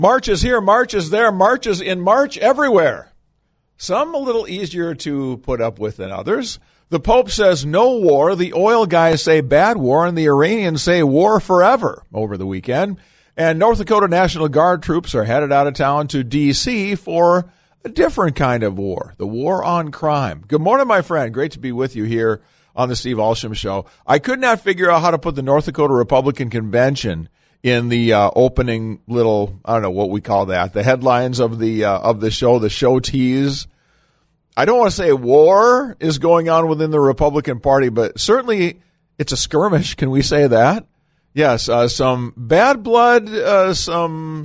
March is here, March is there, March is in March everywhere. Some a little easier to put up with than others. The Pope says no war, the oil guys say bad war, and the Iranians say war forever over the weekend. And North Dakota National Guard troops are headed out of town to D.C. for a different kind of war, the war on crime. Good morning, my friend. Great to be with you here on the Steve Alsham Show. I could not figure out how to put the North Dakota Republican Convention in the opening little, I don't know what we call that, the headlines of the show, the show tease. I don't want to say war is going on within the Republican Party, but certainly it's a skirmish. Can we say that? Yes, some bad blood, some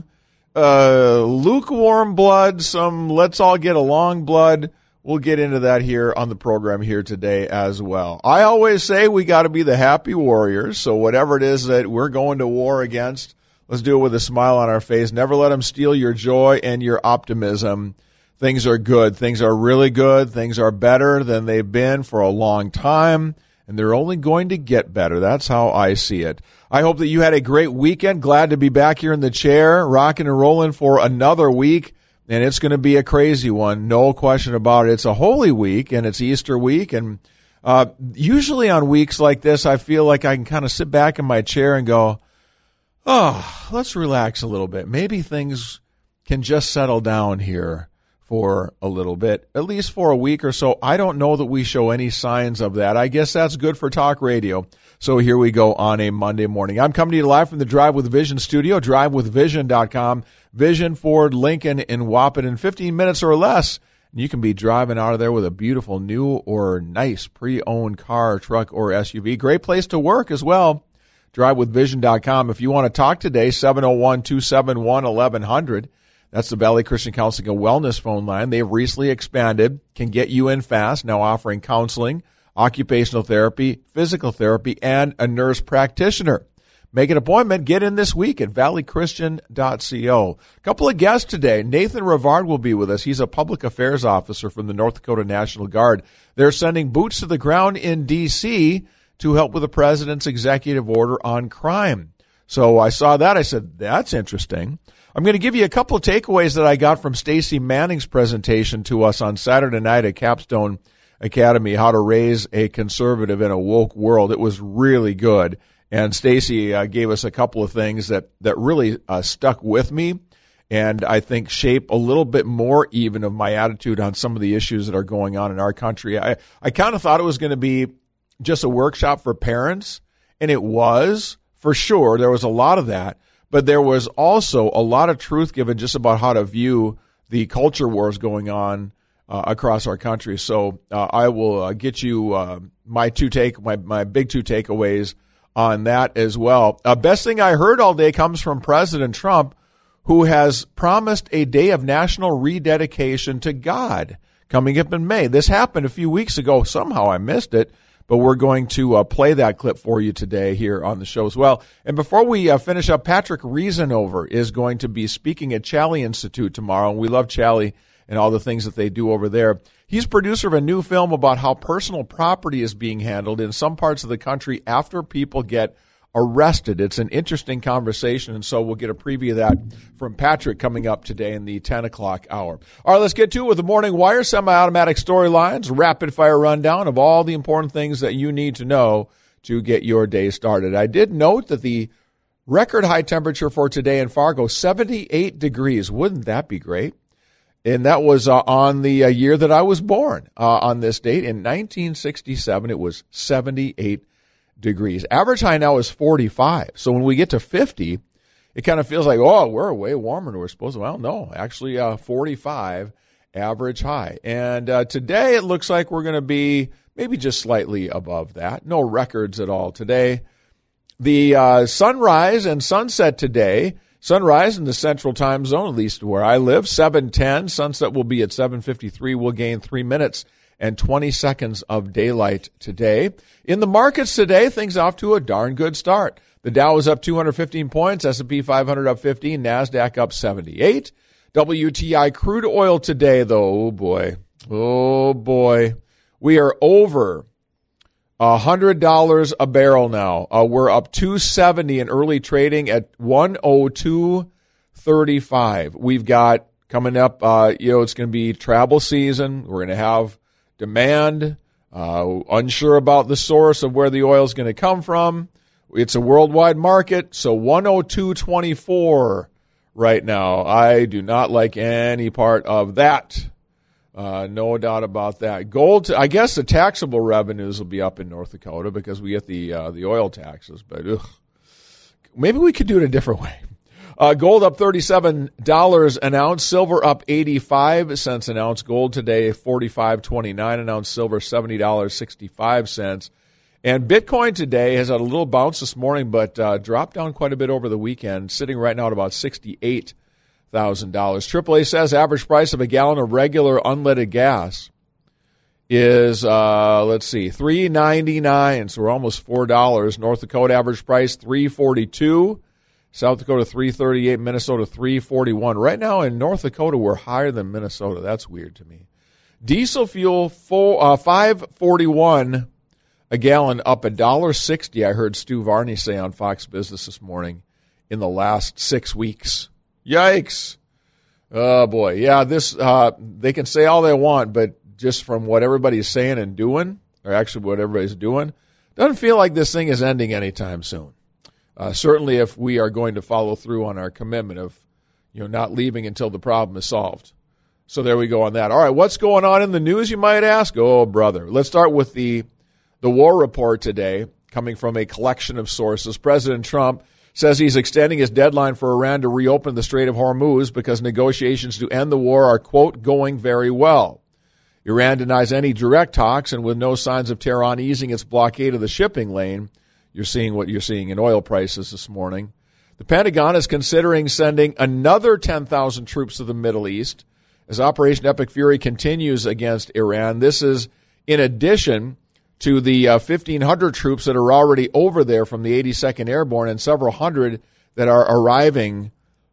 lukewarm blood, some let's all get along blood. We'll get into that here on the program here today as well. I always say we got to be the happy warriors. So whatever it is that we're going to war against, let's do it with a smile on our face. Never let them steal your joy and your optimism. Things are good. Things are really good. Things are better than they've been for a long time, and they're only going to get better. That's how I see it. I hope that you had a great weekend. Glad to be back here in the chair, rocking and rolling for another week. And it's going to be a crazy one, no question about it. It's a Holy Week, and it's Easter week. And usually on weeks like this, I feel like I can kind of sit back in my chair and go, oh, let's relax a little bit. Maybe things can just settle down here for a little bit, at least for a week or so. I don't know that we show any signs of that. I guess that's good for talk radio. So here we go on a Monday morning. I'm coming to you live from the Drive with Vision studio, drivewithvision.com. Vision, Ford, Lincoln, in Waupun in 15 minutes or less. And you can be driving out of there with a beautiful new or nice pre-owned car, truck, or SUV. Great place to work as well. Drivewithvision.com. If you want to talk today, 701-271-1100. That's the Valley Christian Counseling and Wellness phone line. They've recently expanded, can get you in fast, now offering counseling, occupational therapy, physical therapy, and a nurse practitioner. Make an appointment. Get in this week at valleychristian.co. A couple of guests today. Nathan Rivard will be with us. He's a public affairs officer from the North Dakota National Guard. They're sending boots to the ground in D.C. to help with the president's executive order on crime. So I saw that. I said, that's interesting. I'm going to give you a couple of takeaways that I got from Stacey Manning's presentation to us on Saturday night at Capstone Academy, How to Raise a Conservative in a Woke World. It was really good. And Stacey gave us a couple of things that really stuck with me and I think shape a little bit more even of my attitude on some of the issues that are going on in our country. I kind of thought it was going to be just a workshop for parents, and it was, for sure. There was a lot of that, but there was also a lot of truth given just about how to view the culture wars going on across our country. So I will get you my big two takeaways on that as well. Best thing I heard all day comes from President Trump, who has promised a day of national rededication to God coming up in May. This happened a few weeks ago. Somehow I missed it, but we're going to play that clip for you today here on the show as well. And before we finish up, Patrick Reasonover is going to be speaking at Challey Institute tomorrow, and we love Challey and all the things that they do over there. He's producer of a new film about how personal property is being handled in some parts of the country after people get arrested. It's an interesting conversation, and so we'll get a preview of that from Patrick coming up today in the 10 o'clock hour. All right, let's get to it with the Morning Wire, semi-automatic storylines, rapid-fire rundown of all the important things that you need to know to get your day started. I did note that the record high temperature for today in Fargo, 78 degrees. Wouldn't that be great? And that was on the year that I was born. On this date in 1967, it was 78 degrees. Average high now is 45. So when we get to 50, it kind of feels like, oh, we're way warmer than we're supposed to. Well, no, actually 45 average high. And today it looks like we're going to be maybe just slightly above that. No records at all today. The sunrise and sunset today. Sunrise in the central time zone, at least where I live, 7:10. Sunset will be at 7:53. We'll gain 3 minutes and 20 seconds of daylight today. In the markets today, things off to a darn good start. The Dow is up 215 points, S&P 500 up 15, NASDAQ up 78. WTI crude oil today, though, oh boy, we are over $100 a barrel now. We're up $2.70 in early trading at 102.30 35. We've got coming up, it's going to be travel season. We're going to have demand, unsure about the source of where the oil is going to come from. It's a worldwide market, so 102.24 right now. I do not like any part of that. No doubt about that. Gold, I guess the taxable revenues will be up in North Dakota because we get the oil taxes, but maybe we could do it a different way. Gold up $37 an ounce, silver up 85 cents an ounce. Gold today $45.29 an ounce, silver $70.65. And Bitcoin today has had a little bounce this morning, but dropped down quite a bit over the weekend, sitting right now at about $68,000. AAA says average price of a gallon of regular unleaded gas is, $3.99, so we're almost $4. North Dakota average price $3.42. South Dakota $3.38, Minnesota $3.41. Right now in North Dakota, we're higher than Minnesota. That's weird to me. Diesel fuel $5.41 a gallon, up $1.60. I heard Stu Varney say on Fox Business this morning in the last 6 weeks. Yikes! Oh boy, yeah. This they can say all they want, but just from what everybody's saying and doing, or actually what everybody's doing, doesn't feel like this thing is ending anytime soon. Certainly, if we are going to follow through on our commitment of, not leaving until the problem is solved. So there we go on that. All right, what's going on in the news, you might ask? Oh, brother. Let's start with the war report today, coming from a collection of sources. President Trump says he's extending his deadline for Iran to reopen the Strait of Hormuz because negotiations to end the war are, quote, going very well. Iran denies any direct talks, and with no signs of Tehran easing its blockade of the shipping lane, you're seeing what you're seeing in oil prices this morning. The Pentagon is considering sending another 10,000 troops to the Middle East as Operation Epic Fury continues against Iran. This is in addition to the 1,500 troops that are already over there from the 82nd Airborne and several hundred that are arriving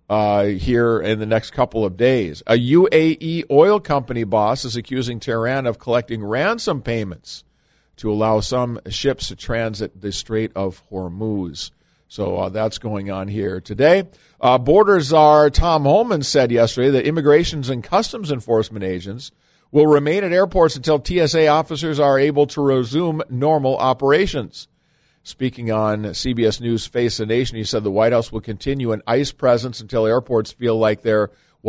here in the next couple of days. A UAE oil company boss is accusing Tehran of collecting ransom payments to allow some ships to transit the Strait of Hormuz. So that's going on here today. Border Czar Tom Homan said yesterday that immigrations and customs enforcement agents will remain at airports until TSA officers are able to resume normal operations. Speaking on CBS News' Face the Nation, he said the White House will continue an ICE presence until airports feel like they're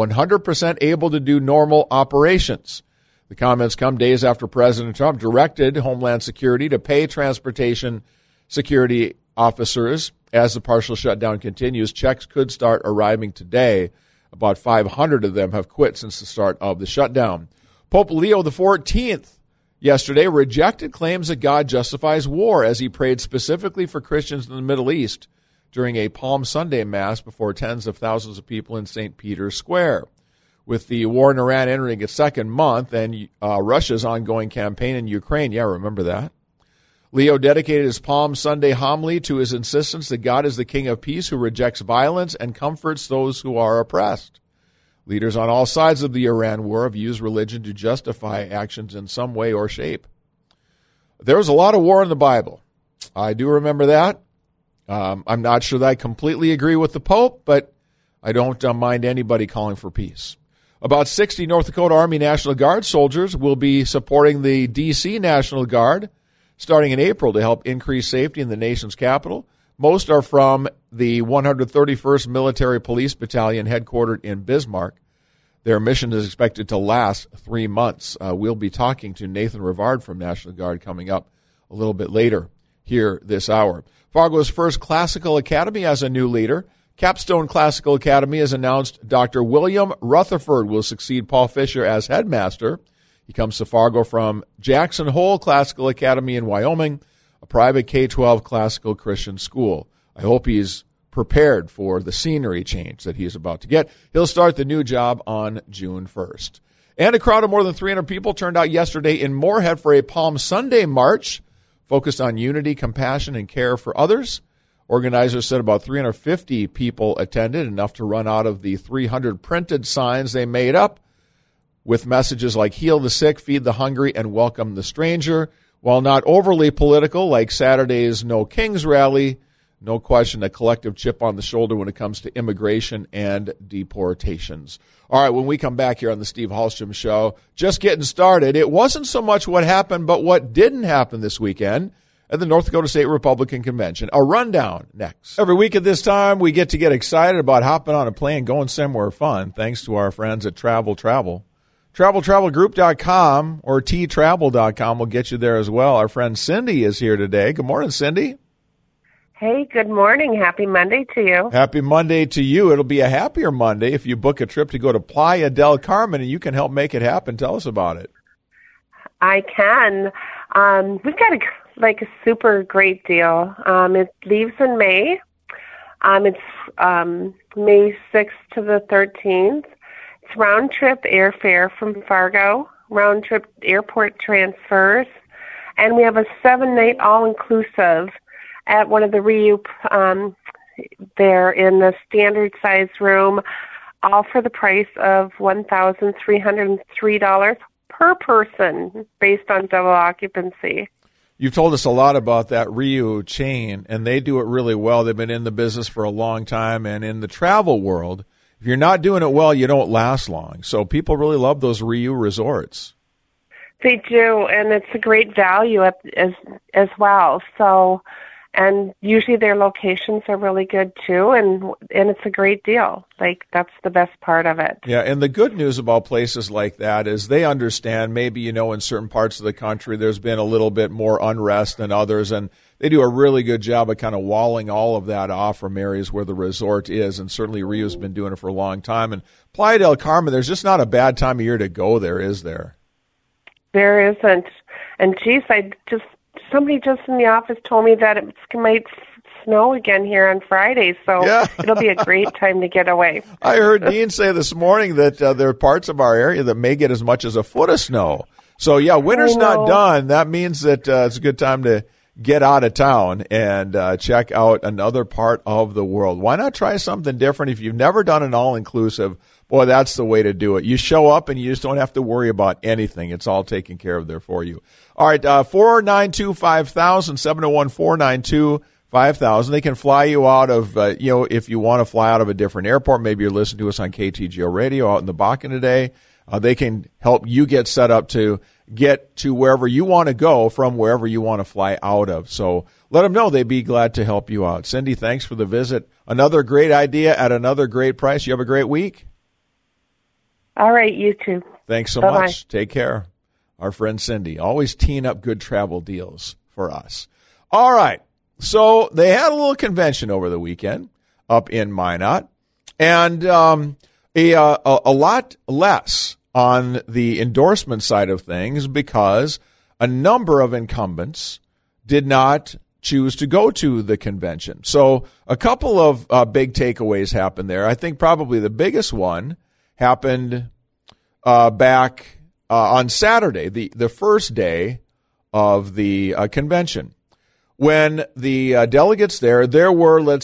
100% able to do normal operations. The comments come days after President Trump directed Homeland Security to pay transportation security officers as the partial shutdown continues. Checks could start arriving today. About 500 of them have quit since the start of the shutdown. Pope Leo XIV yesterday rejected claims that God justifies war as he prayed specifically for Christians in the Middle East during a Palm Sunday Mass before tens of thousands of people in St. Peter's Square. With the war in Iran entering its second month and Russia's ongoing campaign in Ukraine, remember that, Leo dedicated his Palm Sunday homily to his insistence that God is the King of Peace who rejects violence and comforts those who are oppressed. Leaders on all sides of the Iran war have used religion to justify actions in some way or shape. There was a lot of war in the Bible. I do remember that. I'm not sure that I completely agree with the Pope, but I don't mind anybody calling for peace. About 60 North Dakota Army National Guard soldiers will be supporting the D.C. National Guard starting in April to help increase safety in the nation's capital. Most are from the 131st Military Police Battalion headquartered in Bismarck. Their mission is expected to last 3 months. We'll be talking to Nathan Rivard from National Guard coming up a little bit later here this hour. Fargo's first Classical Academy has a new leader. Capstone Classical Academy has announced Dr. William Rutherford will succeed Paul Fisher as headmaster. He comes to Fargo from Jackson Hole Classical Academy in Wyoming, a private K-12 classical Christian school. I hope he's prepared for the scenery change that he's about to get. He'll start the new job on June 1st. And a crowd of more than 300 people turned out yesterday in Moorhead for a Palm Sunday march focused on unity, compassion, and care for others. Organizers said about 350 people attended, enough to run out of the 300 printed signs they made up with messages like heal the sick, feed the hungry, and welcome the stranger. While not overly political like Saturday's No Kings rally, No question, a collective chip on the shoulder when it comes to immigration and deportations. All right, when we come back here on the Steve Hallstrom Show, just getting started. It wasn't so much what happened, but what didn't happen this weekend at the North Dakota State Republican Convention. A rundown next. Every week at this time, we get excited about hopping on a plane, going somewhere fun, thanks to our friends at Travel. TravelTravelGroup.com or ttravel.com will get you there as well. Our friend Cindy is here today. Good morning, Cindy. Hey, good morning. Happy Monday to you. Happy Monday to you. It'll be a happier Monday if you book a trip to go to Playa del Carmen, and you can help make it happen. Tell us about it. I can. We've got a super great deal. It leaves in May. It's May 6th to the 13th. It's round-trip airfare from Fargo, round-trip airport transfers, and we have a 7-night all-inclusive at one of the RIU there in the standard size room, all for the price of $1,303 per person based on double occupancy. You've told us a lot about that RIU chain, and they do it really well. They've been in the business for a long time, and in the travel world, if you're not doing it well, you don't last long. So people really love those RIU resorts. They do, and it's a great value as well. So, and usually their locations are really good too, and it's a great deal. That's the best part of it. Yeah, and the good news about places like that is they understand maybe, in certain parts of the country there's been a little bit more unrest than others, and they do a really good job of kind of walling all of that off from areas where the resort is, and certainly RIU's been doing it for a long time. And Playa del Carmen, there's just not a bad time of year to go there, is there? There isn't. And geez, somebody just in the office told me that it might snow again here on Friday, so yeah. It'll be a great time to get away. I heard Dean say this morning that there are parts of our area that may get as much as a foot of snow. So, yeah, winter's not done. That means that it's a good time to get out of town and check out another part of the world. Why not try something different? If you've never done an all-inclusive, boy, that's the way to do it. You show up and you just don't have to worry about anything. It's all taken care of there for you. All right, 492-5000, 701-492-5000. They can fly you out of, if you want to fly out of a different airport, maybe you're listening to us on KTGO radio out in the Bakken today. They can help you get set up to get to wherever you want to go from wherever you want to fly out of. So let them know. They'd be glad to help you out. Cindy, thanks for the visit. Another great idea at another great price. You have a great week. All right, you too. Thanks so much. Take care. Our friend Cindy, always teeing up good travel deals for us. All right, so they had a little convention over the weekend up in Minot, and a lot less on the endorsement side of things because a number of incumbents did not choose to go to the convention. So a couple of big takeaways happened there. I think probably the biggest one happened back on Saturday, the first day of the convention. When the delegates there were,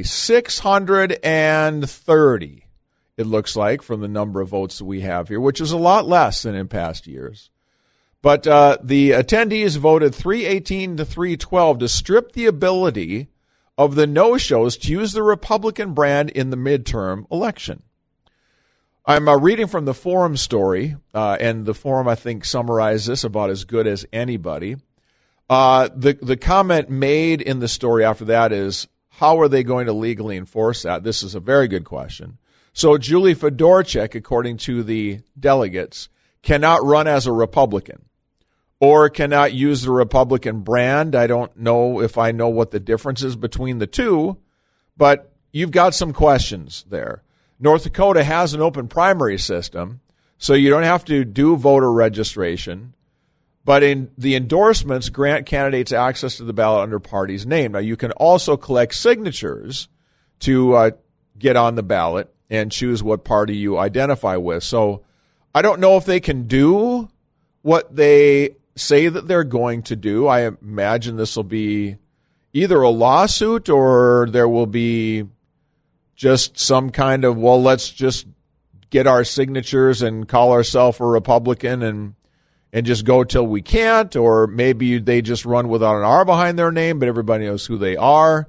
630. It looks like, from the number of votes that we have here, which is a lot less than in past years. But the attendees voted 318 to 312 to strip the ability of the no-shows to use the Republican brand in the midterm election. I'm reading from the Forum story, and the Forum, I think, summarized this about as good as anybody. The comment made in the story after that is, how are they going to legally enforce that? This is a very good question. So Julie Fedorchak, according to the delegates, cannot run as a Republican or cannot use the Republican brand. I don't know if I know what the difference is between the two, but you've got some questions there. North Dakota has an open primary system, so you don't have to do voter registration, but in the endorsements grant candidates access to the ballot under party's name. Now, you can also collect signatures to get on the ballot and choose what party you identify with. So I don't know if they can do what they say that they're going to do. I imagine this will be either a lawsuit or there will be just some kind of, let's just get our signatures and call ourselves a Republican and just go till we can't, or maybe they just run without an R behind their name, but everybody knows who they are.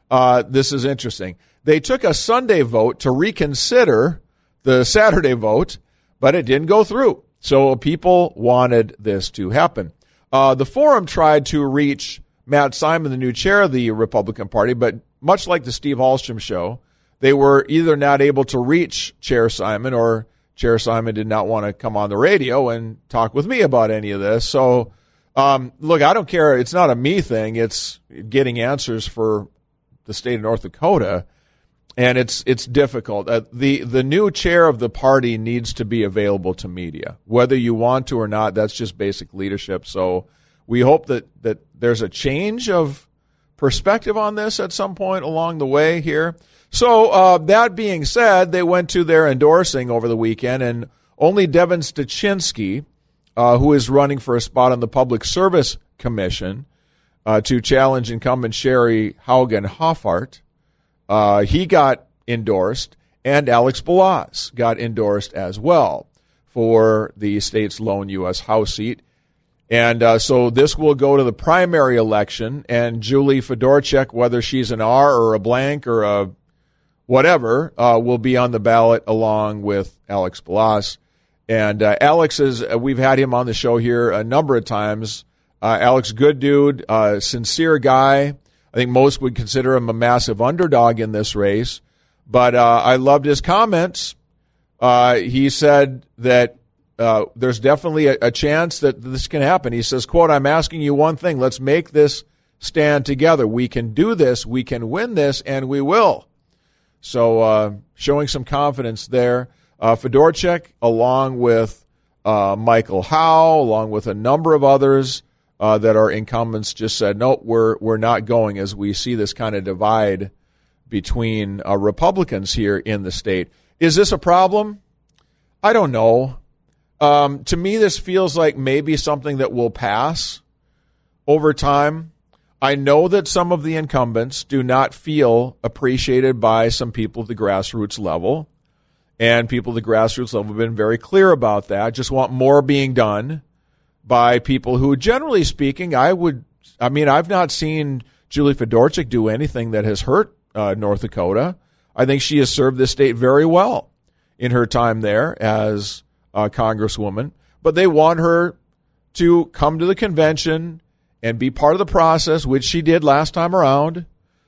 this is interesting. They took a Sunday vote to reconsider the Saturday vote, but it didn't go through. So people wanted this to happen. The Forum tried to reach Matt Simon, the new chair of the Republican Party, but much like the Steve Hallstrom show, they were either not able to reach Chair Simon, or Chair Simon did not want to come on the radio and talk with me about any of this. So, look, I don't care. It's not a me thing. It's getting answers for the state of North Dakota, and it's difficult. The new chair of the party needs to be available to media, whether you want to or not. That's just basic leadership. So we hope that there's a change of perspective on this at some point along the way here. So that being said, they went to their endorsing over the weekend, and only Devin Stuchinski, who is running for a spot on the Public Service Commission to challenge incumbent Sherry Haugen Hoffart, he got endorsed, and Alex Balazs got endorsed as well for the state's lone U.S. House seat. And so this will go to the primary election, and Julie Fedorchak, whether she's an R or a blank or a whatever, will be on the ballot along with Alex Balazs. And Alex we've had him on the show here a number of times. Alex, good dude, sincere guy. I think most would consider him a massive underdog in this race. But I loved his comments. He said that there's definitely a chance that this can happen. He says, quote, "I'm asking you one thing. Let's make this stand together. We can do this. We can win this, and we will." So showing some confidence there. Fedorchak, along with Michael Howe, along with a number of others that are incumbents, just said, no, we're not going, as we see this kind of divide between Republicans here in the state. Is this a problem? I don't know. To me, this feels like maybe something that will pass over time. I know that some of the incumbents do not feel appreciated by some people at the grassroots level, and people at the grassroots level have been very clear about that. Just want more being done by people who, generally speaking, I've not seen Julie Fedorchak do anything that has hurt North Dakota. I think she has served this state very well in her time there as Congresswoman, but they want her to come to the convention and be part of the process, which she did last time around,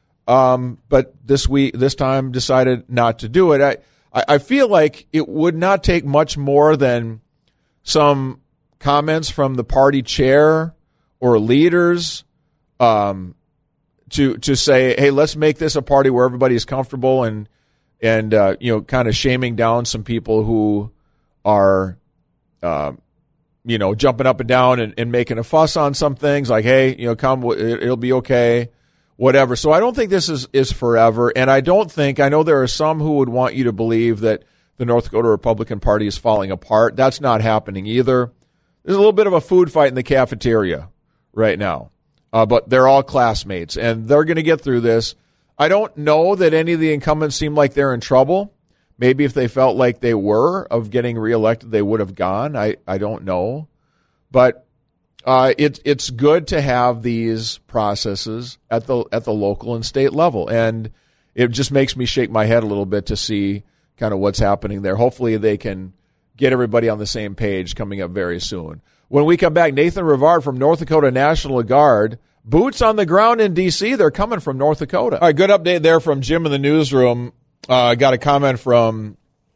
but this time decided not to do it. I feel like it would not take much more than some comments from the party chair or leaders to say, hey, let's make this a party where everybody's comfortable, and kind of shaming down some people who are jumping up and down and making a fuss on some things, like, hey, come, it'll be okay, whatever. So I don't think this is forever, and I know there are some who would want you to believe that the North Dakota Republican Party is falling apart. That's not happening either. There's a little bit of a food fight in the cafeteria right now, but they're all classmates, and they're going to get through this. I don't know that any of the incumbents seem like they're in trouble. Maybe if they felt like they were of getting reelected, they would have gone. I don't know. But it's good to have these processes at the local and state level. And it just makes me shake my head a little bit to see kind of what's happening there. Hopefully they can get everybody on the same page coming up very soon. When we come back, Nathan Rivard from North Dakota National Guard. Boots on the ground in D.C. They're coming from North Dakota. All right, good update there from Jim in the newsroom. Got a comment from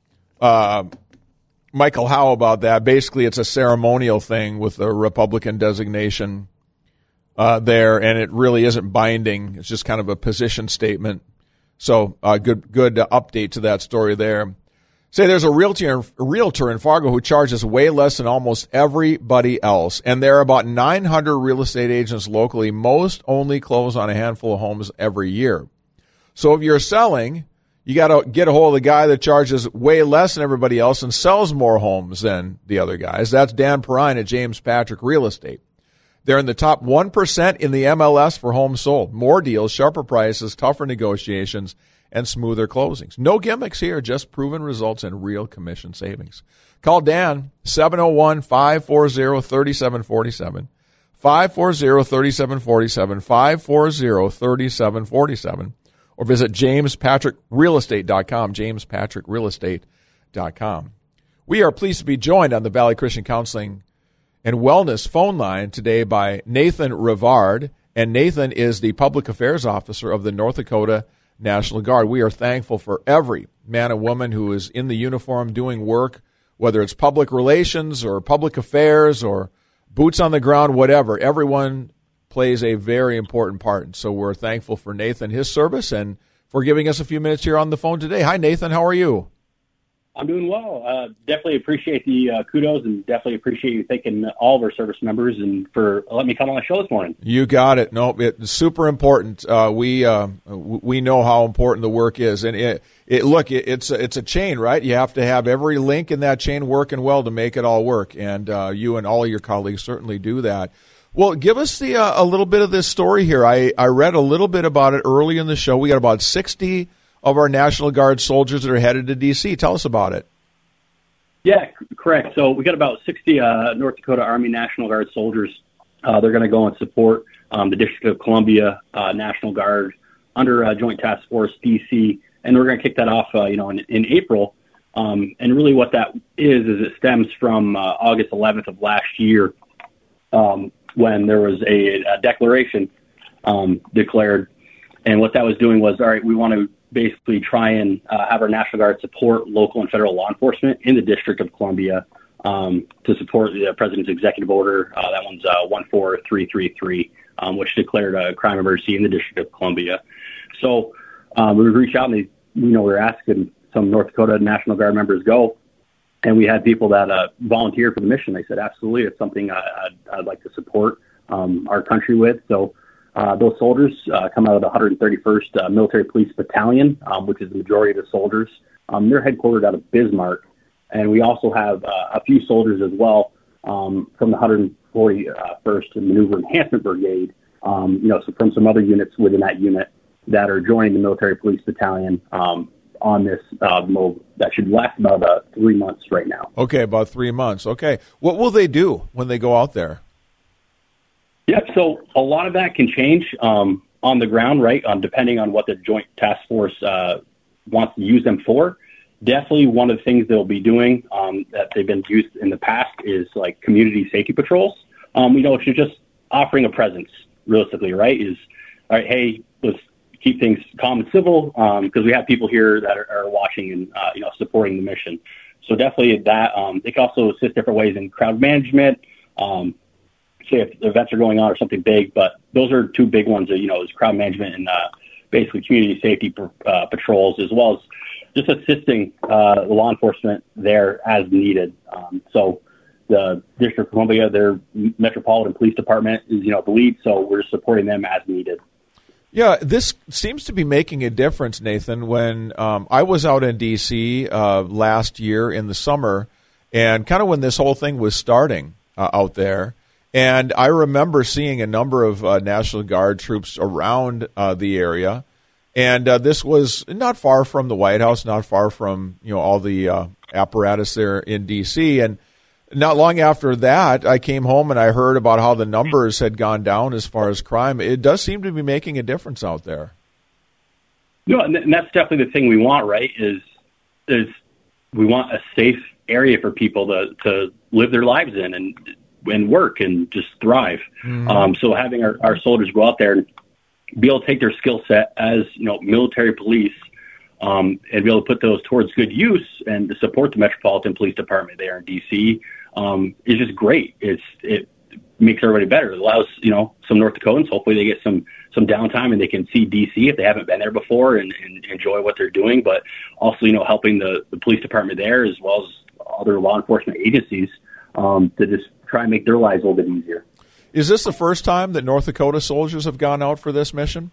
Michael Howe about that. Basically, it's a ceremonial thing with the Republican designation there, and it really isn't binding. It's just kind of a position statement. So good update to that story there. Say there's a realtor in Fargo who charges way less than almost everybody else, and there are about 900 real estate agents locally. Most only close on a handful of homes every year. So if you're selling, you got to get a hold of the guy that charges way less than everybody else and sells more homes than the other guys. That's Dan Perrine at James Patrick Real Estate. They're in the top 1% in the MLS for homes sold. More deals, sharper prices, tougher negotiations, and smoother closings. No gimmicks here, just proven results and real commission savings. Call Dan, 701-540-3747, 540-3747, 540-3747, or visit jamespatrickrealestate.com, jamespatrickrealestate.com. We are pleased to be joined on the Valley Christian Counseling and Wellness phone line today by Nathan Rivard, and Nathan is the Public Affairs Officer of the North Dakota National Guard. We are thankful for every man and woman who is in the uniform doing work, whether it's public relations or public affairs or boots on the ground, whatever. Everyone plays a very important part. And so we're thankful for Nathan, his service, and for giving us a few minutes here on the phone today. Hi, Nathan. How are you? I'm doing well. Definitely appreciate the kudos, and definitely appreciate you thanking all of our service members and for letting me come on the show this morning. You got it. No, it's super important. We know how important the work is, and it's a chain, right? You have to have every link in that chain working well to make it all work, and you and all of your colleagues certainly do that. Well, give us a little bit of this story here. I read a little bit about it early in the show. We got about 60 of our National Guard soldiers that are headed to D.C. Tell us about it. Yeah, correct. So we got about 60 North Dakota Army National Guard soldiers. They're going to go and support the District of Columbia National Guard under Joint Task Force D.C., and we're going to kick that off, in April. And really, what that is it stems from August 11th of last year, when there was a declaration declared, and what that was doing was, all right, we want to basically try and have our National Guard support local and federal law enforcement in the District of Columbia to support the President's executive order. That one's 14333, which declared a crime emergency in the District of Columbia. So we reached out and we were asking some North Dakota National Guard members go, and we had people that volunteered for the mission. They said, absolutely, it's something I'd like to support our country with. So those soldiers come out of the 131st Military Police Battalion, which is the majority of the soldiers. They're headquartered out of Bismarck. And we also have a few soldiers as well from the 141st Maneuver Enhancement Brigade, so from some other units within that unit that are joining the Military Police Battalion on this move that should last about 3 months right now. Okay, about 3 months. Okay. What will they do when they go out there? Yeah, so a lot of that can change on the ground, right, depending on what the Joint Task Force wants to use them for. Definitely one of the things they'll be doing that they've been used in the past is like community safety patrols. It's just offering a presence, realistically, right, is, all right, hey, let's keep things calm and civil because we have people here that are watching and, supporting the mission. So definitely that. They can also assist different ways in crowd management, say if events are going on or something big, but those are two big ones, is crowd management and basically community safety patrols, as well as just assisting the law enforcement there as needed. So the District of Columbia, their Metropolitan Police Department is, the lead, so we're supporting them as needed. Yeah, this seems to be making a difference, Nathan. When I was out in D.C. Last year in the summer, and kind of when this whole thing was starting out there, and I remember seeing a number of National Guard troops around the area, and this was not far from the White House, not far from all the apparatus there in D.C., and not long after that, I came home and I heard about how the numbers had gone down as far as crime. It does seem to be making a difference out there. And that's definitely the thing we want, right, is we want a safe area for people to live their lives in and work and just thrive. Mm-hmm. So having our soldiers go out there and be able to take their skill set as, military police and be able to put those towards good use and to support the Metropolitan Police Department there in D.C. Is just great. It makes everybody better. It allows, some North Dakotans, hopefully they get some downtime and they can see D.C. if they haven't been there before and enjoy what they're doing, but also, helping the police department there as well as other law enforcement agencies to just try and make their lives a little bit easier. Is this the first time that North Dakota soldiers have gone out for this mission?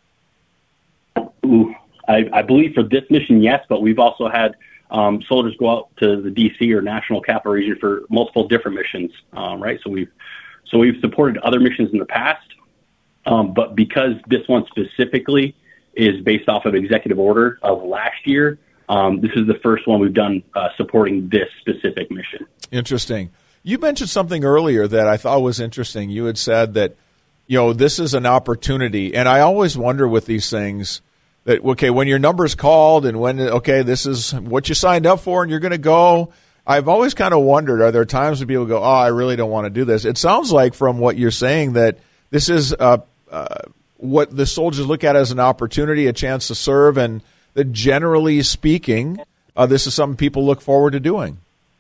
I believe for this mission, yes, but we've also had soldiers go out to the D.C. or National Capital Region for multiple different missions, right? So we've supported other missions in the past, but because this one specifically is based off of executive order of last year, this is the first one we've done supporting this specific mission. Interesting. You mentioned something earlier that I thought was interesting. You had said that, this is an opportunity, and I always wonder with these things, that, okay, when your number's called and when, okay, this is what you signed up for and you're going to go. I've always kind of wondered, are there times when people go, oh, I really don't want to do this? It sounds like from what you're saying that this is what the soldiers look at as an opportunity, a chance to serve, and that generally speaking, this is something people look forward to doing.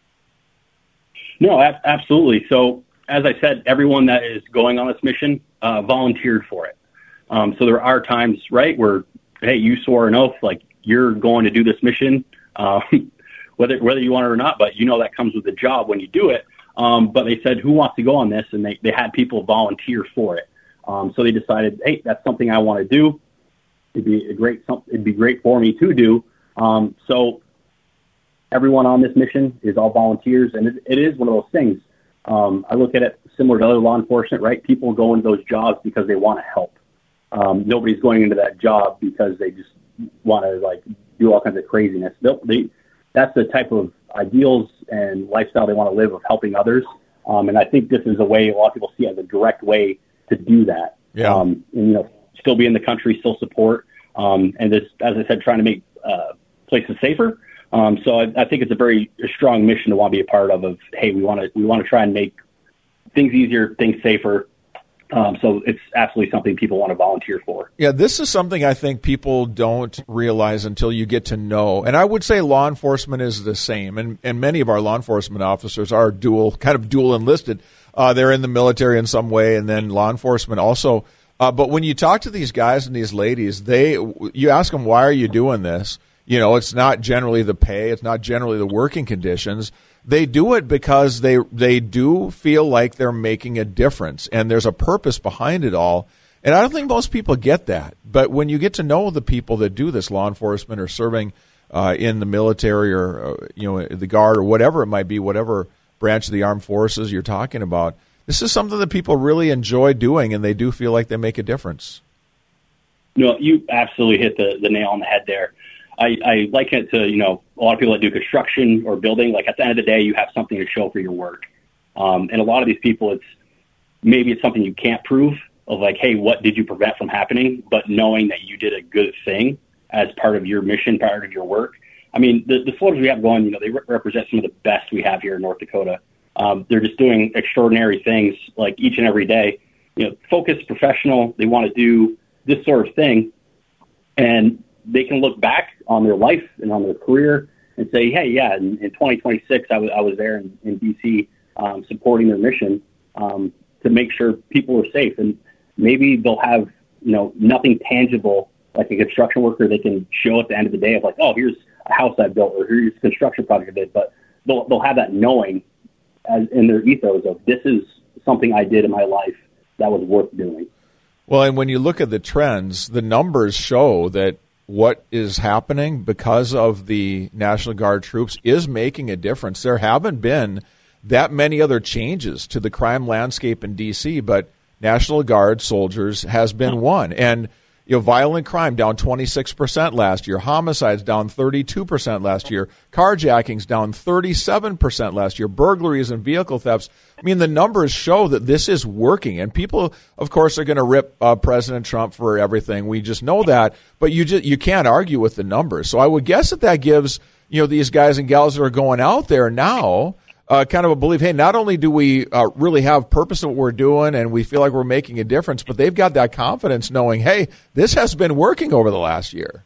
No, absolutely. So as I said, everyone that is going on this mission volunteered for it. So there are times, right, where, hey, you swore an oath, like you're going to do this mission, whether you want it or not, but you know that comes with the job when you do it. But they said, who wants to go on this? And they had people volunteer for it. So they decided, hey, that's something I want to do. It'd be great for me to do. So everyone on this mission is all volunteers, and it is one of those things. I look at it similar to other law enforcement, right? People go into those jobs because they want to help. Nobody's going into that job because they just want to like do all kinds of craziness. That's the type of ideals and lifestyle they want to live, of helping others. And I think this is a way a lot of people see as a direct way to do that. Yeah. And, still be in the country, still support. And this, as I said, trying to make places safer. So I think it's a very strong mission to want to be a part of, hey, we want to try and make things easier, things safer. So it's absolutely something people want to volunteer for. Yeah, this is something I think people don't realize until you get to know. And I would say law enforcement is the same. And many of our law enforcement officers are dual enlisted. They're in the military in some way, and then law enforcement also. But when you talk to these guys and these ladies, you ask them, why are you doing this? It's not generally the pay. It's not generally the working conditions. They do it because they do feel like they're making a difference, and there's a purpose behind it all. And I don't think most people get that. But when you get to know the people that do this, law enforcement or serving in the military or the Guard or whatever it might be, whatever branch of the armed forces you're talking about, this is something that people really enjoy doing, and they do feel like they make a difference. No, you absolutely hit the nail on the head there. I liken it to, a lot of people that do construction or building, like at the end of the day, you have something to show for your work. And a lot of these people, it's something you can't prove of like, hey, what did you prevent from happening? But knowing that you did a good thing as part of your mission, part of your work. I mean, the soldiers we have going, they represent some of the best we have here in North Dakota. They're just doing extraordinary things like each and every day, focused, professional. They want to do this sort of thing. And they can look back on their life and on their career and say, hey, yeah, in 2026, I was there in D.C. Supporting their mission to make sure people are safe. And maybe they'll have, nothing tangible like a construction worker they can show at the end of the day of like, oh, here's a house I built or here's a construction project I did. But they'll have that knowing as in their ethos of this is something I did in my life that was worth doing. Well, and when you look at the trends, the numbers show that what is happening because of the National Guard troops is making a difference. There haven't been that many other changes to the crime landscape in D.C., but National Guard soldiers has been one. And violent crime down 26% last year, homicides down 32% last year, carjackings down 37% last year, burglaries and vehicle thefts. I mean, the numbers show that this is working, and people, of course, are going to rip President Trump for everything. We just know that, but you can't argue with the numbers. So I would guess that gives these guys and gals that are going out there now kind of a belief, hey, not only do we really have purpose in what we're doing and we feel like we're making a difference, but they've got that confidence knowing, hey, this has been working over the last year.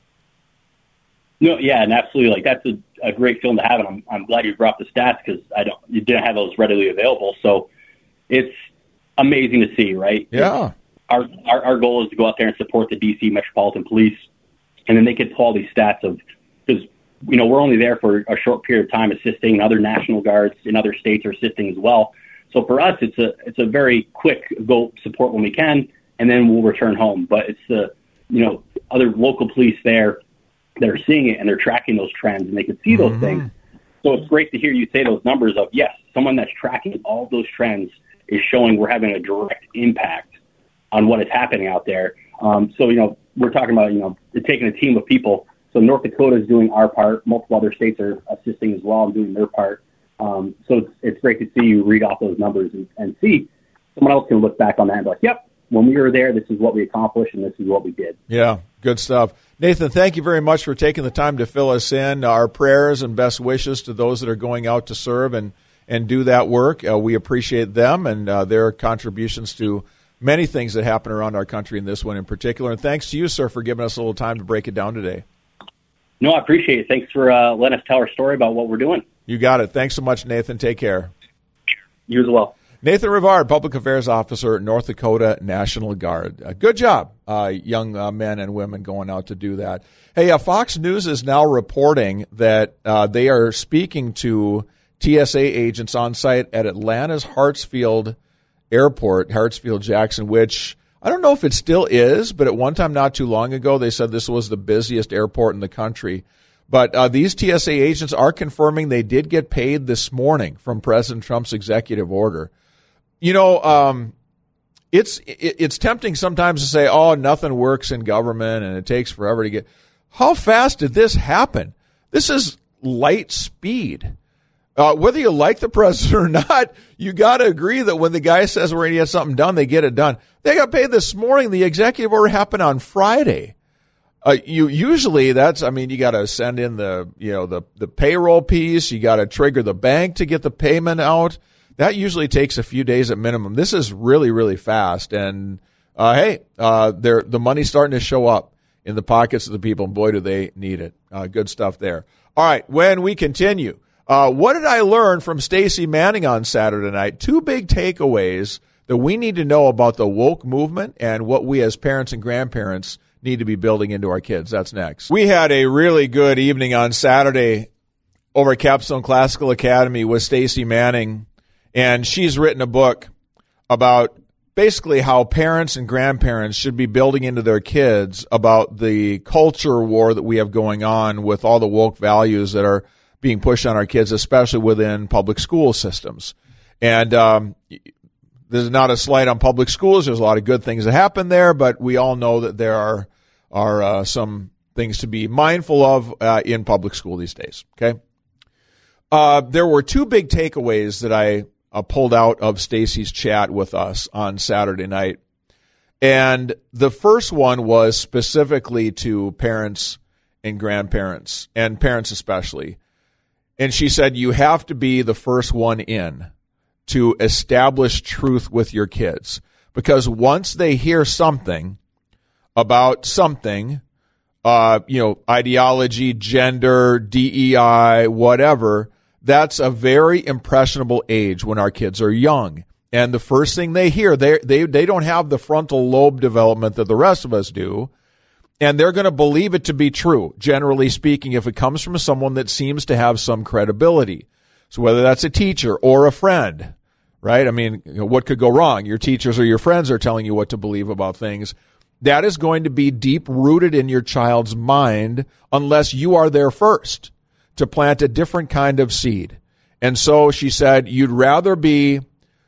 No, yeah, and absolutely. Like that's a great feeling to have, and I'm glad you brought the stats because you didn't have those readily available. So it's amazing to see, right? Yeah. Our goal is to go out there and support the DC Metropolitan Police, and then they could pull all these stats of because we're only there for a short period of time assisting, and other National Guards in other states are assisting as well. So for us, it's a very quick go support when we can, and then we'll return home. But it's the other local police there that are seeing it and they're tracking those trends and they can see those things. So it's great to hear you say those numbers of, yes, someone that's tracking all those trends is showing we're having a direct impact on what is happening out there. So, we're talking about, taking a team of people. So North Dakota is doing our part. Multiple other states are assisting as well and doing their part. So it's great to see you read off those numbers and see someone else can look back on that and be like, yep, when we were there, this is what we accomplished, and this is what we did. Yeah, good stuff. Nathan, thank you very much for taking the time to fill us in. Our prayers and best wishes to those that are going out to serve and do that work. We appreciate them and their contributions to many things that happen around our country, and this one in particular. And thanks to you, sir, for giving us a little time to break it down today. No, I appreciate it. Thanks for letting us tell our story about what we're doing. You got it. Thanks so much, Nathan. Take care. You as well. Nathan Rivard, Public Affairs Officer, North Dakota National Guard. Good job, young men and women going out to do that. Hey, Fox News is now reporting that they are speaking to TSA agents on site at Atlanta's Hartsfield Airport, Hartsfield-Jackson, which I don't know if it still is, but at one time not too long ago, they said this was the busiest airport in the country. But these TSA agents are confirming they did get paid this morning from President Trump's executive order. You know, it's tempting sometimes to say, oh, nothing works in government and it takes forever to get. How fast did this happen? This is light speed. Whether you like the president or not, you got to agree that when the guy says we're going to get something done, they get it done. They got paid this morning. The executive order happened on Friday. You got to send in the payroll piece. You got to trigger the bank to get the payment out. That usually takes a few days at minimum. This is really, really fast. And, the money's starting to show up in the pockets of the people, and boy, do they need it. Good stuff there. All right, when we continue, what did I learn from Stacey Manning on Saturday night? 2 big takeaways that we need to know about the woke movement and what we as parents and grandparents need to be building into our kids. That's next. We had a really good evening on Saturday over at Capstone Classical Academy with Stacey Manning, and she's written a book about basically how parents and grandparents should be building into their kids about the culture war that we have going on with all the woke values that are being pushed on our kids, especially within public school systems. And this is not a slight on public schools. There's a lot of good things that happen there, but we all know that there are some things to be mindful of in public school these days. Okay. There were 2 big takeaways that I pulled out of Stacey's chat with us on Saturday night. And the first one was specifically to parents and grandparents, and parents especially. And she said, you have to be the first one in to establish truth with your kids. Because once they hear something about something, ideology, gender, DEI, whatever, that's a very impressionable age when our kids are young. And the first thing they hear, they don't have the frontal lobe development that the rest of us do. And they're going to believe it to be true, generally speaking, if it comes from someone that seems to have some credibility. So whether that's a teacher or a friend, right? I mean, what could go wrong? Your teachers or your friends are telling you what to believe about things. That is going to be deep-rooted in your child's mind unless you are there first to plant a different kind of seed. And so she said, you'd rather be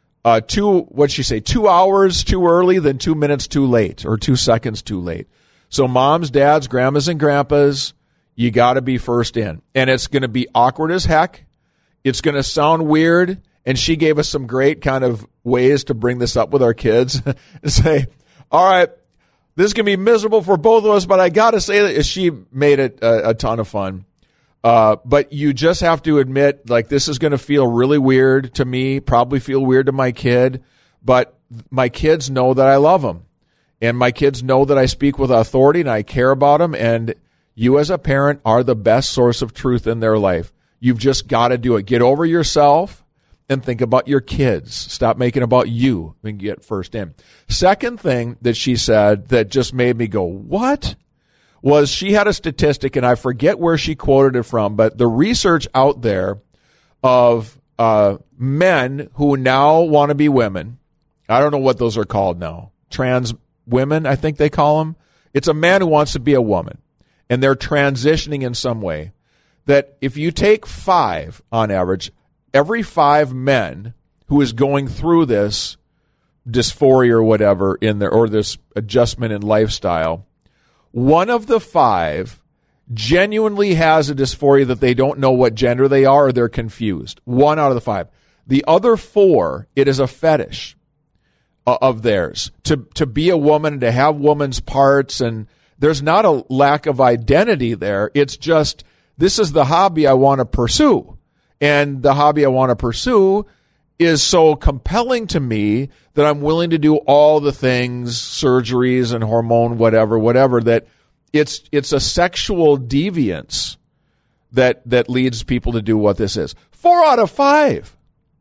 2 hours too early than 2 minutes too late or 2 seconds too late. So moms, dads, grandmas, and grandpas, you got to be first in. And it's going to be awkward as heck. It's going to sound weird. And she gave us some great kind of ways to bring this up with our kids and say, all right, this is going to be miserable for both of us, but I got to say that she made it a ton of fun. But you just have to admit, like, this is going to feel really weird to me, probably feel weird to my kid, but my kids know that I love them. And my kids know that I speak with authority and I care about them. And you as a parent are the best source of truth in their life. You've just got to do it. Get over yourself and think about your kids. Stop making about you and get first in. Second thing that she said that just made me go, what? Was she had a statistic, and I forget where she quoted it from, but the research out there of men who now want to be women. I don't know what those are called now. Trans women, I think they call them. It's a man who wants to be a woman, and they're transitioning in some way. That if you take 5 on average, every 5 men who is going through this dysphoria or whatever or this adjustment in lifestyle, one of the 5 genuinely has a dysphoria that they don't know what gender they are or they're confused. 1 out of the 5. The other 4, it is a fetish. of theirs to be a woman, to have woman's parts, and there's not a lack of identity there. It's just, this is the hobby I want to pursue. And the hobby I want to pursue is so compelling to me that I'm willing to do all the things, surgeries and hormone, whatever, that it's a sexual deviance that leads people to do what this is. 4 out of 5.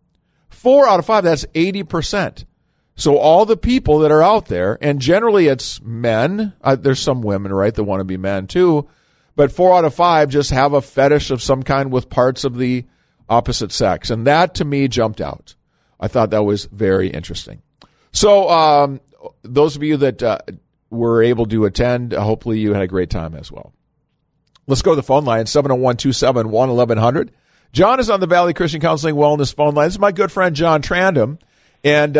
4 out of 5, that's 80%. So all the people that are out there, and generally it's men, there's some women, right, that want to be men too, but 4 out of 5 just have a fetish of some kind with parts of the opposite sex. And that, to me, jumped out. I thought that was very interesting. So those of you that were able to attend, hopefully you had a great time as well. Let's go to the phone line, 701-271-1100. John is on the Valley Christian Counseling Wellness phone line. This is my good friend John Trandom. And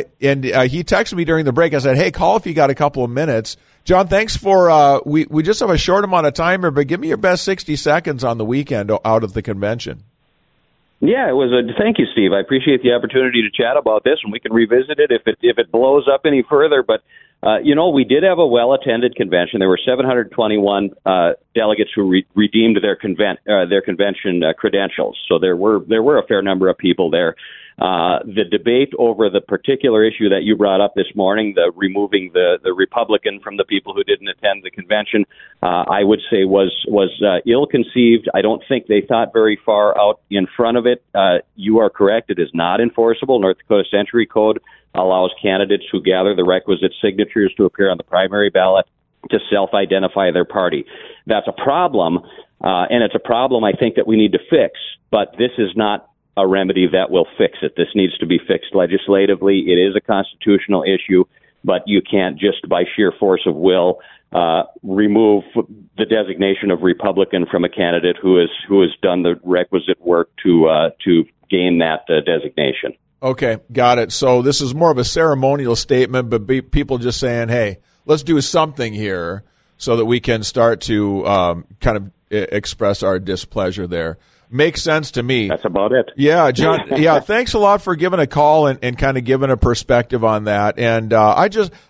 he texted me during the break. I said, hey, call if you got a couple of minutes. John, thanks for we just have a short amount of time here, but give me your best 60 seconds on the weekend out of the convention. Yeah, it was thank you, Steve. I appreciate the opportunity to chat about this, and we can revisit it if it blows up any further. But we did have a well-attended convention. There were 721 delegates who redeemed their convention credentials. So there were a fair number of people there. The debate over the particular issue that you brought up this morning, the removing the Republican from the people who didn't attend the convention, I would say was ill-conceived. I don't think they thought very far out in front of it. You are correct. It is not enforceable. North Dakota Century Code allows candidates who gather the requisite signatures to appear on the primary ballot to self-identify their party. That's a problem, and it's a problem I think that we need to fix, but this is not a remedy that will fix it. This needs to be fixed legislatively. It is a constitutional issue, but you can't just by sheer force of will remove the designation of Republican from a candidate who has done the requisite work to gain that designation. Okay, got it. So this is more of a ceremonial statement, but people just saying, hey, let's do something here so that we can start to kind of express our displeasure there. Makes sense to me. That's about it. Yeah, John. Yeah, thanks a lot for giving a call and kind of giving a perspective on that. And I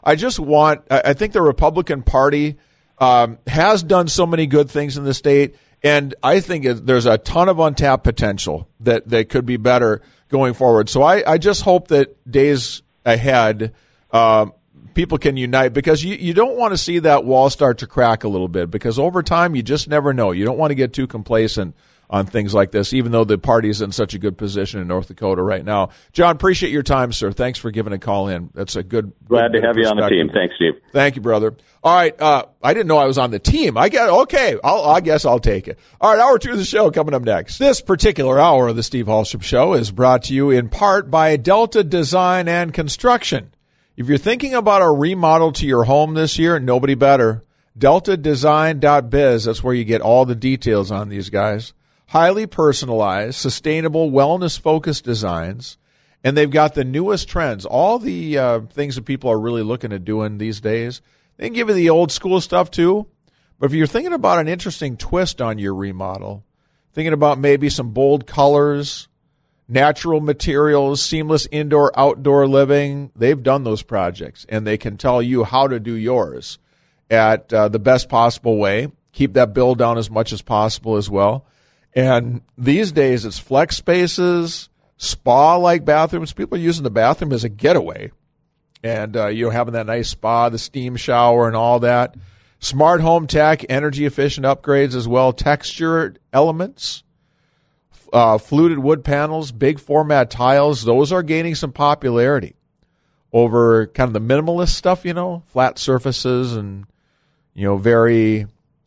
think the Republican Party has done so many good things in the state, and I think there's a ton of untapped potential that could be better going forward. So I just hope that days ahead people can unite, because you don't want to see that wall start to crack a little bit, because over time you just never know. You don't want to get too complacent on things like this, even though the party's in such a good position in North Dakota right now. John, appreciate your time, sir. Thanks for giving a call in. That's a good. Glad to have you on the team. Thanks, Steve. Thank you, brother. All right. I didn't know I was on the team. I guess I'll take it. All right. Hour 2 of the show coming up next. This particular hour of the Steve Hallstrom Show is brought to you in part by Delta Design and Construction. If you're thinking about a remodel to your home this year, nobody better. DeltaDesign.biz. That's where you get all the details on these guys. Highly personalized, sustainable, wellness-focused designs, and they've got the newest trends, all the things that people are really looking at doing these days. They can give you the old school stuff too, but if you're thinking about an interesting twist on your remodel, thinking about maybe some bold colors, natural materials, seamless indoor-outdoor living, they've done those projects, and they can tell you how to do yours at the best possible way. Keep that bill down as much as possible as well. And these days, it's flex spaces, spa-like bathrooms. People are using the bathroom as a getaway. And, having that nice spa, the steam shower and all that. Smart home tech, energy-efficient upgrades as well. Textured elements, fluted wood panels, big format tiles. Those are gaining some popularity over kind of the minimalist stuff, flat surfaces and, very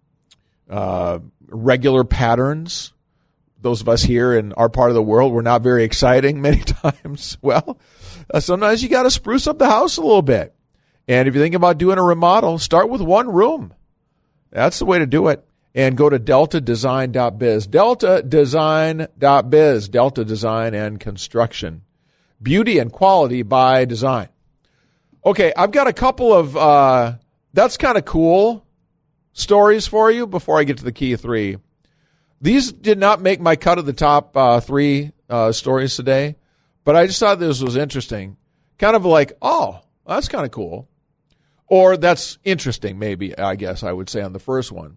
regular patterns. Those of us here in our part of the world, we're not very exciting many times. Well, sometimes you got to spruce up the house a little bit. And if you think about doing a remodel, start with one room. That's the way to do it. And go to deltadesign.biz. Deltadesign.biz. Delta Design and Construction. Beauty and quality by design. Okay, I've got a couple of that's kind of cool stories for you before I get to the key three. These did not make my cut of the top three stories today, but I just thought this was interesting. kind of like, oh, that's kind of cool. Or that's interesting, maybe, I guess I would say on the first one.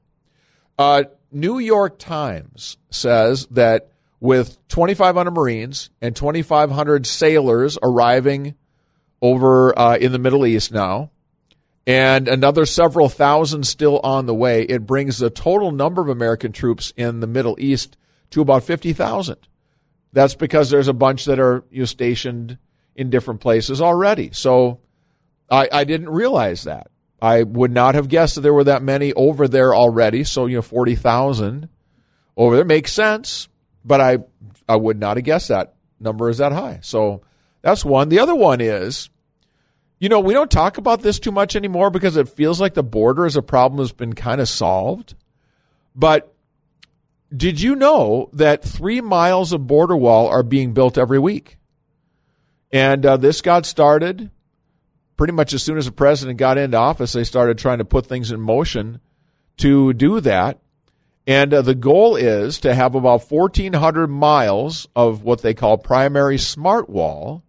New York Times says that with 2,500 Marines and 2,500 sailors arriving over in the Middle East now, and another several thousand still on the way, it brings the total number of American troops in the Middle East to about 50,000. That's because there's a bunch that are stationed in different places already. So I didn't realize that. I would not have guessed that there were that many over there already. So, 40,000 over there makes sense, but I would not have guessed that number is that high. So that's one. The other one is, we don't talk about this too much anymore because it feels like the border as a problem has been kind of solved. But did you know that 3 miles of border wall are being built every week? And this got started pretty much as soon as the president got into office. They started trying to put things in motion to do that. And the goal is to have about 1,400 miles of what they call primary smart wall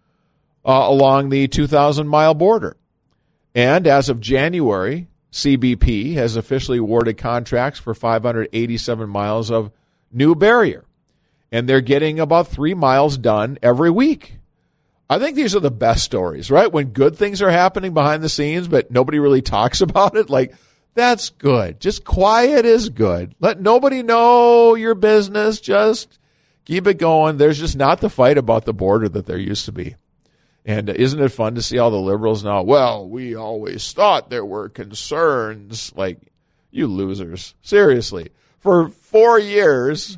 along the 2,000-mile border. And as of January, CBP has officially awarded contracts for 587 miles of new barrier. And they're getting about 3 miles done every week. I think these are the best stories, right? When good things are happening behind the scenes, but nobody really talks about it. Like, that's good. Just quiet is good. Let nobody know your business. Just keep it going. There's just not the fight about the border that there used to be. And isn't it fun to see all the liberals now? Well, we always thought there were concerns. Like, you losers. Seriously. For 4 years,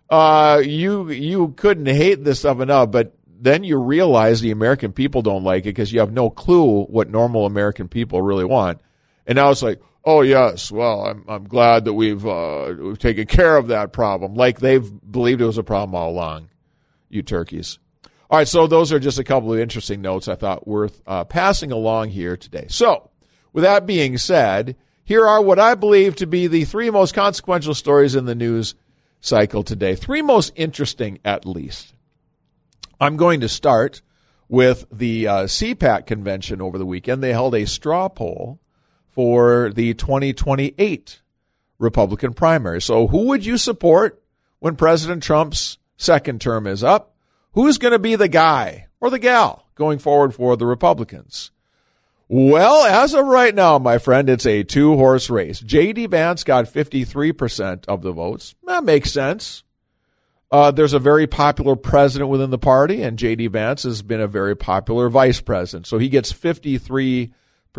you couldn't hate this stuff enough, but then you realize the American people don't like it because you have no clue what normal American people really want. And now it's like, oh, yes, well, I'm glad that we've taken care of that problem. Like they've believed it was a problem all along, you turkeys. All right, so those are just a couple of interesting notes I thought worth passing along here today. So with that being said, here are what I believe to be the 3 most consequential stories in the news cycle today. 3 most interesting, at least. I'm going to start with the CPAC convention over the weekend. They held a straw poll for the 2028 Republican primary. So who would you support when President Trump's second term is up? Who's going to be the guy or the gal going forward for the Republicans? Well, as of right now, my friend, it's a 2-horse race. J.D. Vance got 53% of the votes. That makes sense. There's a very popular president within the party, and J.D. Vance has been a very popular vice president. So he gets 53%.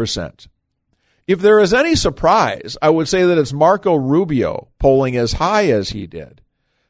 If there is any surprise, I would say that it's Marco Rubio polling as high as he did,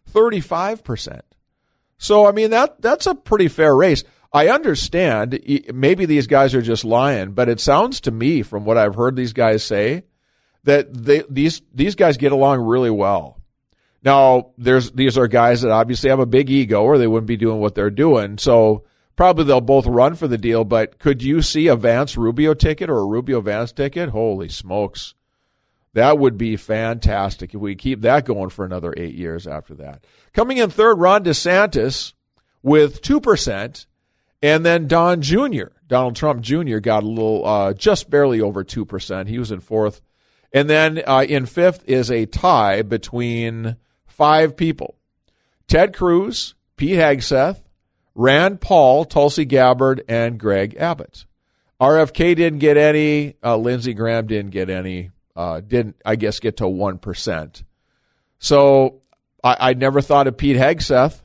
35%. So, I mean, that's a pretty fair race. I understand maybe these guys are just lying, but it sounds to me from what I've heard these guys say that these guys get along really well. Now, these are guys that obviously have a big ego or they wouldn't be doing what they're doing. So probably they'll both run for the deal, but could you see a Vance-Rubio ticket or a Rubio-Vance ticket? Holy smokes. That would be fantastic if we keep that going for another 8 years after that. Coming in third, Ron DeSantis with 2%, and then Donald Trump Jr. got a little, just barely over 2%. He was in fourth. And then in fifth is a tie between 5 people. Ted Cruz, Pete Hegseth, Rand Paul, Tulsi Gabbard, and Greg Abbott. RFK didn't get any. Lindsey Graham didn't get any. Didn't, I guess, get to 1%. So I never thought of Pete Hegseth.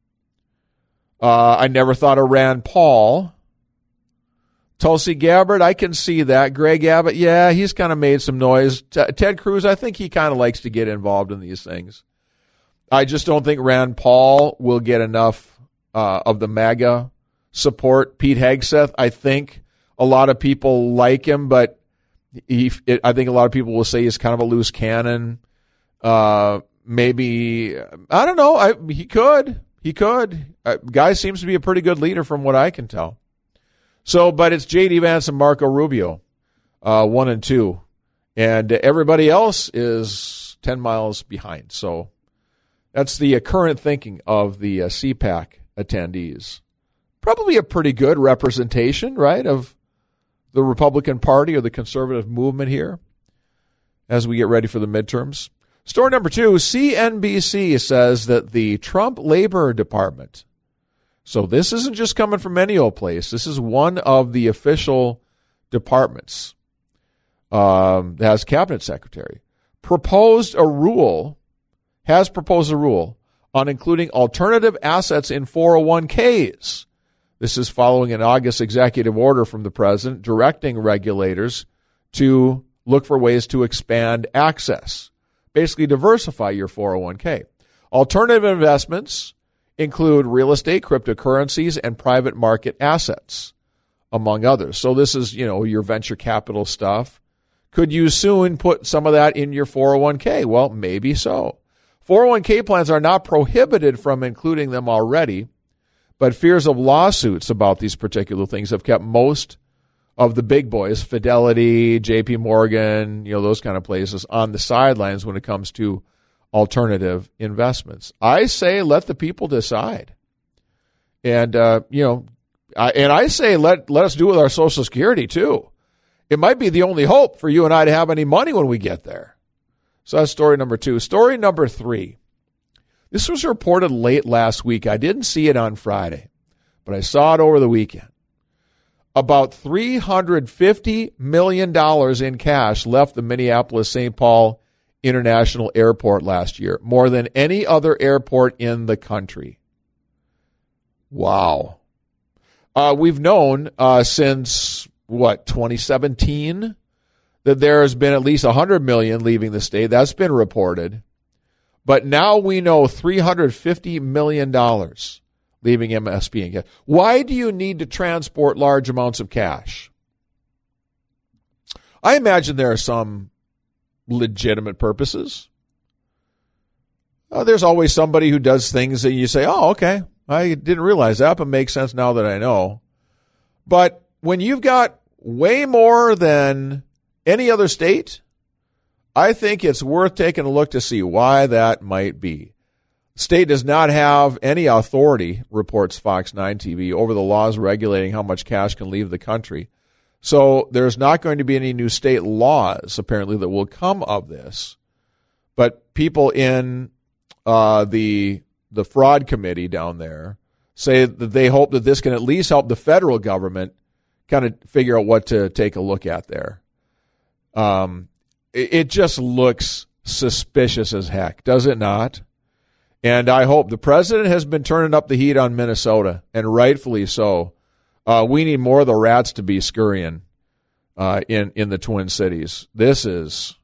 I never thought of Rand Paul. Tulsi Gabbard, I can see that. Greg Abbott, yeah, he's kind of made some noise. Ted Cruz, I think he kind of likes to get involved in these things. I just don't think Rand Paul will get enough of the MAGA support. Pete Hegseth, I think a lot of people like him, but I think a lot of people will say he's kind of a loose cannon. Maybe, I don't know. He could. Guy seems to be a pretty good leader from what I can tell. So, but it's J.D. Vance and Marco Rubio, 1 and 2. And everybody else is 10 miles behind. So that's the current thinking of the CPAC attendees. probably a pretty good representation, right, of the Republican Party or the conservative movement here as we get ready for the midterms. Story number 2, CNBC says that the Trump Labor Department, so this isn't just coming from any old place, this is one of the official departments, has cabinet secretary, has proposed a rule on including alternative assets in 401ks. This is following an August executive order from the president directing regulators to look for ways to expand access, basically diversify your 401k. Alternative investments include real estate, cryptocurrencies, and private market assets, among others. So this is, your venture capital stuff. Could you soon put some of that in your 401k? Well, maybe so. 401k plans are not prohibited from including them already, but fears of lawsuits about these particular things have kept most of the big boys, Fidelity, JP Morgan, those kind of places, on the sidelines when it comes to alternative investments. I say let the people decide. And, I say let us do it with our Social Security, too. It might be the only hope for you and I to have any money when we get there. So that's story number 2. Story number 3. This was reported late last week. I didn't see it on Friday, but I saw it over the weekend. About $350 million in cash left the Minneapolis-St. Paul International Airport last year, more than any other airport in the country. Wow. We've known since, 2017, that there has been at least $100 million leaving the state. That's been reported. But now we know $350 million leaving MSP in cash. Why do you need to transport large amounts of cash? I imagine there are some legitimate purposes. There's always somebody who does things that you say, oh, okay, I didn't realize that, but makes sense now that I know. But when you've got way more than any other state, I think it's worth taking a look to see why that might be. State does not have any authority, reports Fox 9 TV, over the laws regulating how much cash can leave the country. So there's not going to be any new state laws, apparently, that will come of this. But people in the fraud committee down there say that they hope that this can at least help the federal government kind of figure out what to take a look at there. It just looks suspicious as heck, does it not? And I hope the president has been turning up the heat on Minnesota, and rightfully so. We need more of the rats to be scurrying in the Twin Cities. This is,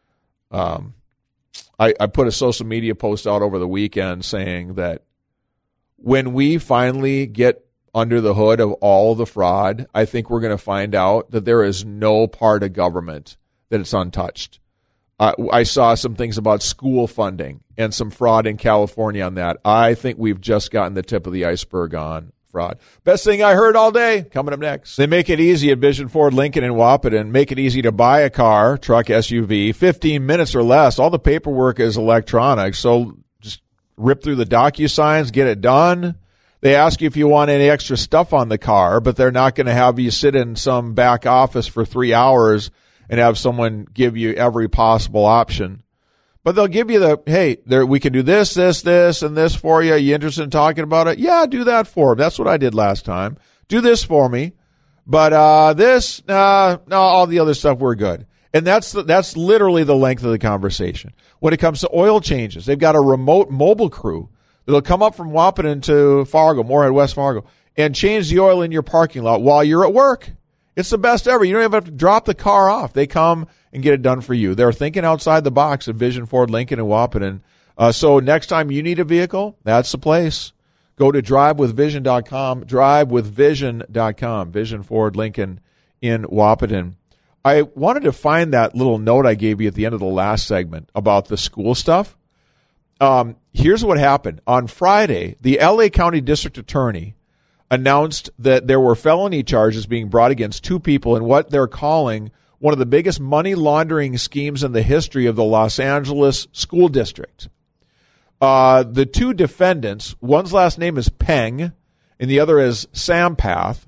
I put a social media post out over the weekend saying that when we finally get under the hood of all the fraud, I think we're going to find out that there is no part of government that it's untouched. I saw some things about school funding and some fraud in California on that. I think we've just gotten the tip of the iceberg on fraud. Best thing I heard all day, coming up next. They make it easy at Vision Ford Lincoln in Wahpeton. Make it easy to buy a car, truck, SUV, 15 minutes or less. All the paperwork is electronic, so just rip through the DocuSigns, get it done. They ask you if you want any extra stuff on the car, but they're not going to have you sit in some back office for 3 hours and have someone give you every possible option. But they'll give you we can do this, and this for you. Are you interested in talking about it? Yeah, do that for them. That's what I did last time. Do this for me. But all the other stuff, we're good. And that's literally the length of the conversation. When it comes to oil changes, they've got a remote mobile crew that'll come up from Wahpeton to Fargo, Moorhead, West Fargo, and change the oil in your parking lot while you're at work. It's the best ever. You don't even have to drop the car off. They come and get it done for you. They're thinking outside the box at Vision Ford Lincoln in Wahpeton. So next time you need a vehicle, that's the place. Go to drivewithvision.com, drivewithvision.com, Vision Ford Lincoln in Wahpeton. I wanted to find that little note I gave you at the end of the last segment about the school stuff. Here's what happened. On Friday, the L.A. County District Attorney announced that there were felony charges being brought against 2 people in what they're calling one of the biggest money laundering schemes in the history of the Los Angeles School District. The 2 defendants, one's last name is Peng, and the other is Sampath.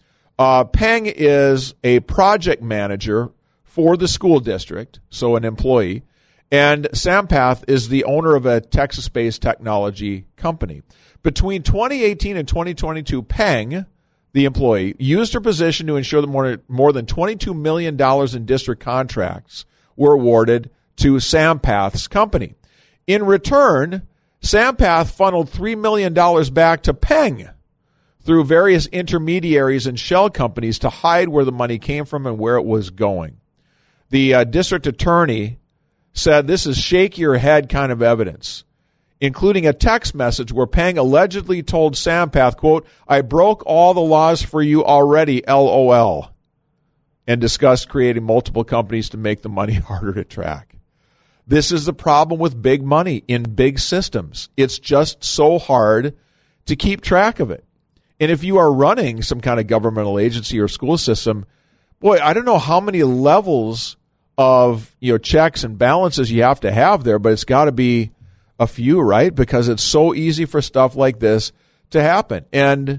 Peng is a project manager for the school district, so an employee, and Sampath is the owner of a Texas-based technology company. Between 2018 and 2022, Peng, the employee, used her position to ensure that more than $22 million in district contracts were awarded to Sampath's company. In return, Sampath funneled $3 million back to Peng through various intermediaries and shell companies to hide where the money came from and where it was going. The district attorney said this is shake your head kind of evidence, including a text message where Peng allegedly told Sampath, quote, "I broke all the laws for you already, LOL," and discussed creating multiple companies to make the money harder to track. This is the problem with big money in big systems. It's just so hard to keep track of it. And if you are running some kind of governmental agency or school system, boy, I don't know how many levels of checks and balances you have to have there, but it's got to be a few, right? Because it's so easy for stuff like this to happen. And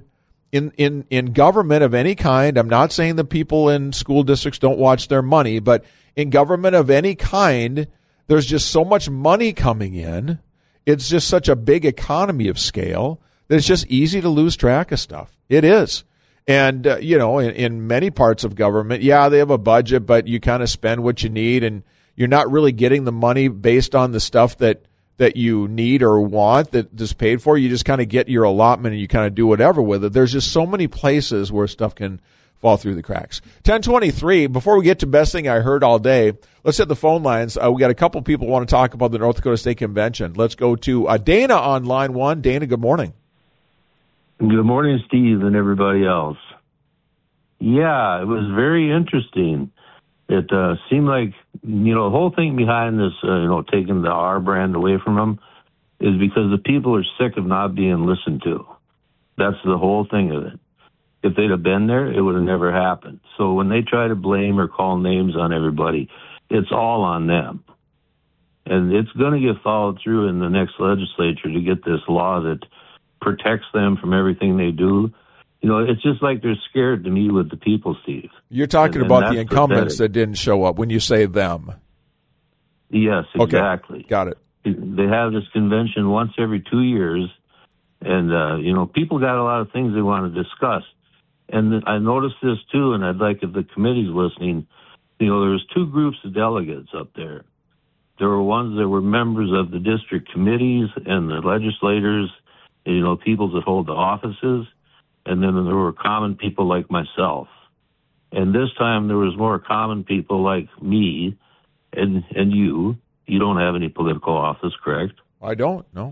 in government of any kind, I'm not saying that people in school districts don't watch their money, but in government of any kind, there's just so much money coming in. It's just such a big economy of scale that it's just easy to lose track of stuff. It is. And, in many parts of government, yeah, they have a budget, but you kind of spend what you need, and you're not really getting the money based on the stuff that you need or want that is paid for. You just kind of get your allotment and you kind of do whatever with it. There's just so many places where stuff can fall through the cracks. 10:23, before we get to best thing I heard all day, let's hit the phone lines. We got a couple people who want to talk about the North Dakota State Convention. Let's go to Dana on line one. Dana, good morning. Good morning, Steve, and everybody else. Yeah, it was very interesting. It seemed like, the whole thing behind this, taking the R brand away from them is because the people are sick of not being listened to. That's the whole thing of it. If they'd have been there, it would have never happened. So when they try to blame or call names on everybody, it's all on them. And it's going to get followed through in the next legislature to get this law that protects them from everything they do. It's just like they're scared to meet with the people, Steve. You're talking about the incumbents that didn't show up when you say them. Yes, exactly. Okay. Got it. They have this convention once every 2 years, and, people got a lot of things they want to discuss. And I noticed this, too, and I'd like if the committee's listening, there was two groups of delegates up there. There were ones that were members of the district committees and the legislators, people that hold the offices, and then there were common people like myself. And this time there was more common people like me and you. You don't have any political office, correct? I don't, no.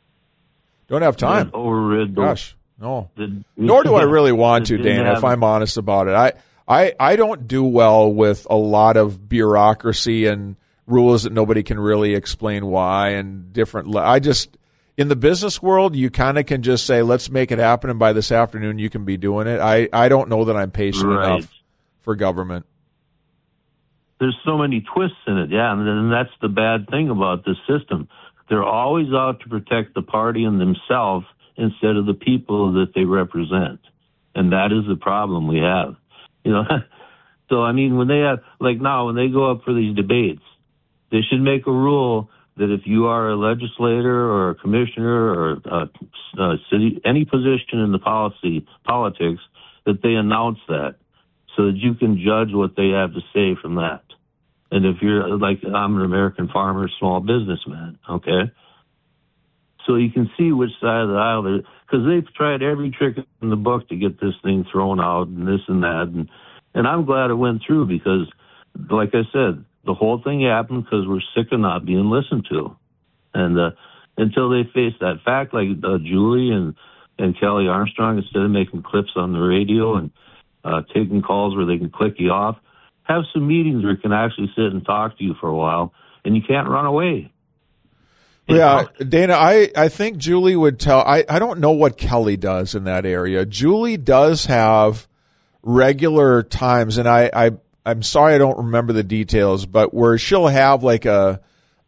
Don't have time. Overrid. Gosh, no. Nor do I really want to, Dana, if I'm honest about it. I don't do well with a lot of bureaucracy and rules that nobody can really explain why and different. In the business world, you kind of can just say, let's make it happen, and by this afternoon you can be doing it. I don't know that I'm patient enough for government. There's so many twists in it, yeah, and that's the bad thing about this system. They're always out to protect the party and themselves instead of the people that they represent, and that is the problem we have. So, when they have, when they go up for these debates, they should make a rule that if you are a legislator or a commissioner or a city, any position in the politics, that they announce that so that you can judge what they have to say from that. And if you're I'm an American farmer, small businessman, okay? So you can see which side of the aisle they're, because they've tried every trick in the book to get this thing thrown out and this and that. And I'm glad it went through because, like I said, the whole thing happened because we're sick of not being listened to. And until they face that fact, like Julie and Kelly Armstrong, instead of making clips on the radio and taking calls where they can click you off, have some meetings where you can actually sit and talk to you for a while, and you can't run away. Yeah, Dana, I think Julie would tell. I don't know what Kelly does in that area. Julie does have regular times, and I'm sorry I don't remember the details, but where she'll have like a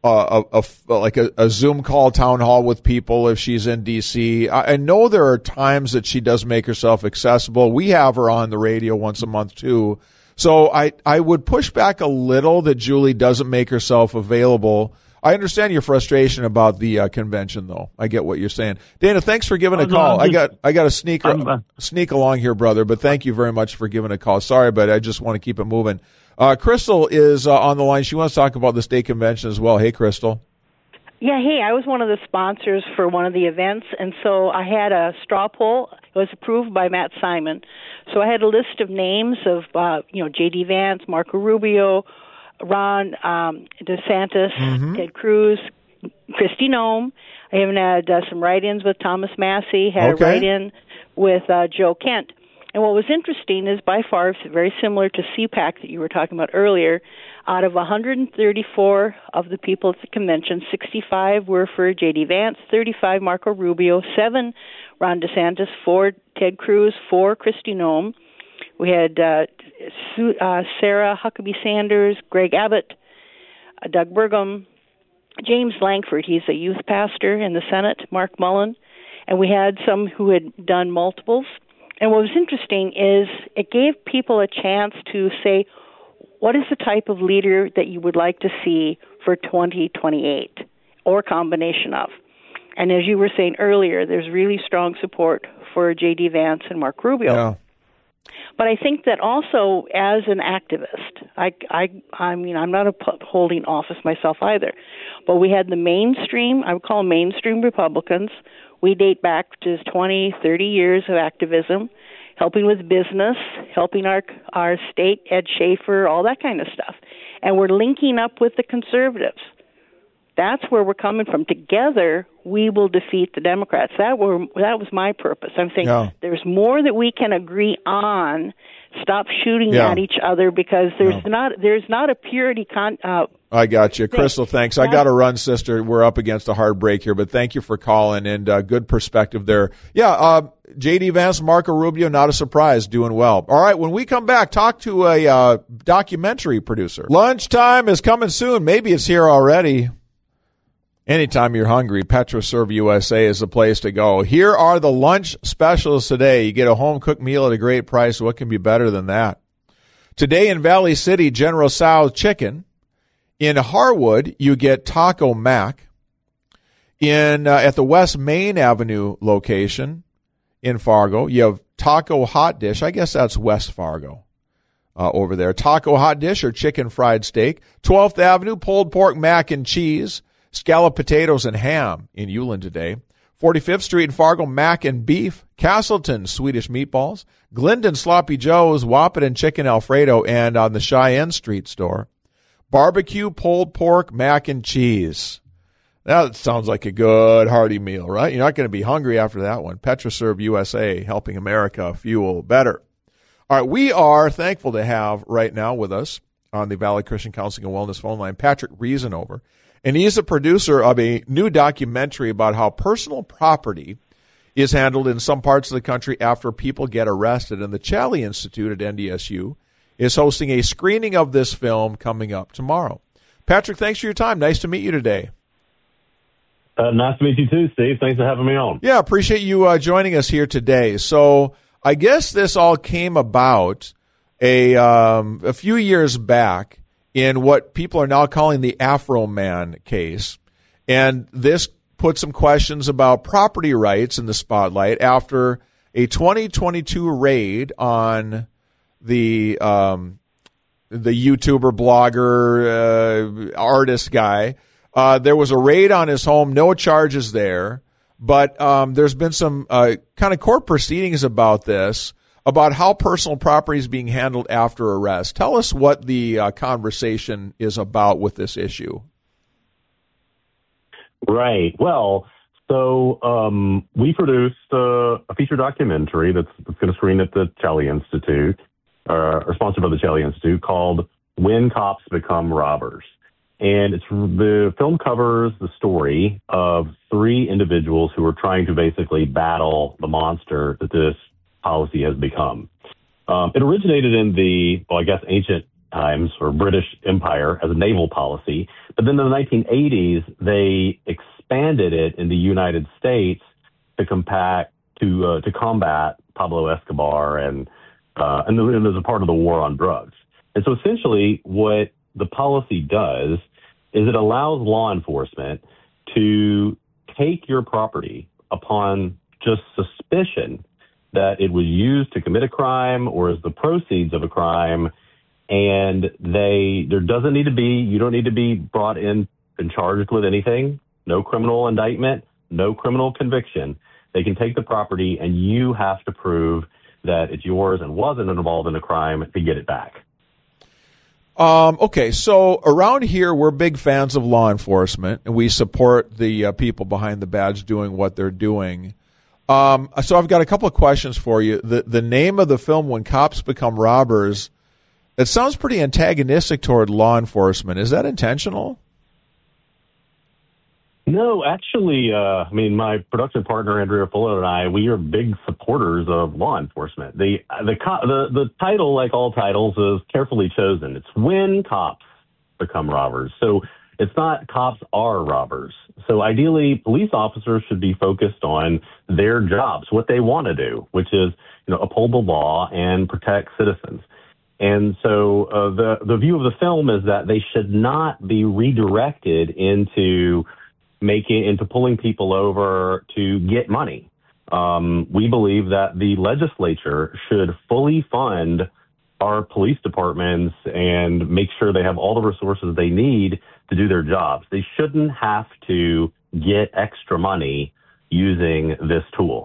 a Zoom call town hall with people if she's in D.C. I know there are times that she does make herself accessible. We have her on the radio once a month too. So I would push back a little that Julie doesn't make herself available. I understand your frustration about the convention, though. I get what you're saying. Dana, thanks for giving a call. I got to sneak along here, brother, but thank you very much for giving a call. Sorry, but I just want to keep it moving. Crystal is on the line. She wants to talk about the state convention as well. Hey, Crystal. Yeah, hey, I was one of the sponsors for one of the events, and so I had a straw poll. It was approved by Matt Simon. So I had a list of names of, J.D. Vance, Marco Rubio, Ron DeSantis, Ted Cruz, Kristi Noem. I even had some write-ins with Thomas Massey, had a write-in with Joe Kent. And what was interesting is by far, it's very similar to CPAC that you were talking about earlier. Out of 134 of the people at the convention, 65 were for J.D. Vance, 35 Marco Rubio, 7 Ron DeSantis, 4 Ted Cruz, 4 Kristi Noem. We had Sarah Huckabee Sanders, Greg Abbott, Doug Burgum, James Lankford, he's a youth pastor in the Senate, Mark Mullen, and we had some who had done multiples. And what was interesting is it gave people a chance to say, what is the type of leader that you would like to see for 2028, or combination of? And as you were saying earlier, there's really strong support for J.D. Vance and Mark Rubio. Yeah. But I think that also as an activist, I mean, I'm not holding office myself either, but we had the mainstream, I would call them mainstream Republicans. We date back to 20, 30 years of activism, helping with business, helping our state, Ed Schaefer, all that kind of stuff. And we're linking up with the conservatives. That's where we're coming from. Together, we will defeat the Democrats. That was my purpose. I'm saying there's more that we can agree on. Stop shooting at each other because there's not a purity. I got you, Crystal. Thanks. I got to run, sister. We're up against a hard break here, but thank you for calling and good perspective there. Yeah, J.D. Vance, Marco Rubio, not a surprise, doing well. All right, when we come back, talk to a documentary producer. Lunchtime is coming soon. Maybe it's here already. Anytime you're hungry, PetroServe USA is the place to go. Here are the lunch specials today. You get a home-cooked meal at a great price. What can be better than that? Today in Valley City, General Tso's Chicken. In Harwood, you get Taco Mac. At the West Main Avenue location in Fargo, you have Taco Hot Dish. I guess that's West Fargo over there. Taco Hot Dish or chicken fried steak. 12th Avenue, pulled pork mac and cheese. Scalloped potatoes and ham in Ulen today. 45th Street in Fargo, mac and beef. Castleton, Swedish meatballs. Glendon, Sloppy Joe's, Wahpeton Chicken Alfredo, and on the Cheyenne Street store, barbecue pulled pork, mac and cheese. That sounds like a good hearty meal, right? You're not going to be hungry after that one. PetroServe USA, helping America fuel better. All right, we are thankful to have right now with us on the Valley Christian Counseling and Wellness phone line, Patrick Reasonover. And he's a producer of a new documentary about how personal property is handled in some parts of the country after people get arrested. And the Challey Institute at NDSU is hosting a screening of this film coming up tomorrow. Patrick, thanks for your time. Nice to meet you today. Nice to meet you too, Steve. Thanks for having me on. Yeah, appreciate you joining us here today. So I guess this all came about a few years back in what people are now calling the Afro Man case. And this put some questions about property rights in the spotlight after a 2022 raid on the YouTuber, blogger, artist guy. There was a raid on his home, no charges there, but there's been some kind of court proceedings about this, about how personal property is being handled after arrest. Tell us what the conversation is about with this issue. Right. Well, so we produced a feature documentary that's going to screen at the Challey Institute, or sponsored by the Challey Institute, called When Cops Become Robbers. And the film covers the story of 3 individuals who are trying to basically battle the monster that this policy has become. It originated in the, ancient times, or British Empire, as a naval policy. But then in the 1980s, they expanded it in the United States to combat Pablo Escobar and as a part of the war on drugs. And so essentially what the policy does is it allows law enforcement to take your property upon just suspicion that it was used to commit a crime or as the proceeds of a crime, and you don't need to be brought in and charged with anything, no criminal indictment, no criminal conviction. They can take the property and you have to prove that it's yours and wasn't involved in a crime to get it back. Okay, so around here, we're big fans of law enforcement, and we support the people behind the badge doing what they're doing. So I've got a couple of questions for you. The name of the film, When Cops Become Robbers, it sounds pretty antagonistic toward law enforcement. Is that intentional? No, actually, my production partner, Andrea Fuller, and I, we are big supporters of law enforcement. The title, like all titles, is carefully chosen. It's When Cops Become Robbers. So it's not cops are robbers. So ideally, police officers should be focused on their jobs, what they want to do, which is, uphold the law and protect citizens. And so the view of the film is that they should not be redirected into pulling people over to get money. We believe that the legislature should fully fund our police departments and make sure they have all the resources they need to do their jobs. They shouldn't have to get extra money using this tool.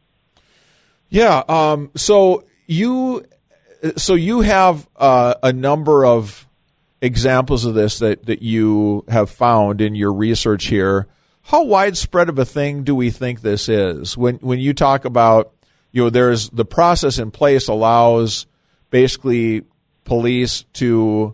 Yeah. So you have a number of examples of this that you have found in your research here. How widespread of a thing do we think this is? When you talk about, there's the process in place allows basically police to,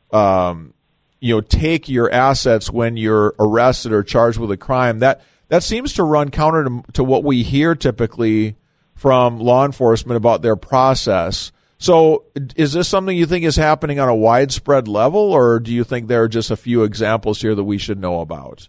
take your assets when you're arrested or charged with a crime. That seems to run counter to what we hear typically from law enforcement about their process. So is this something you think is happening on a widespread level, or do you think there are just a few examples here that we should know about?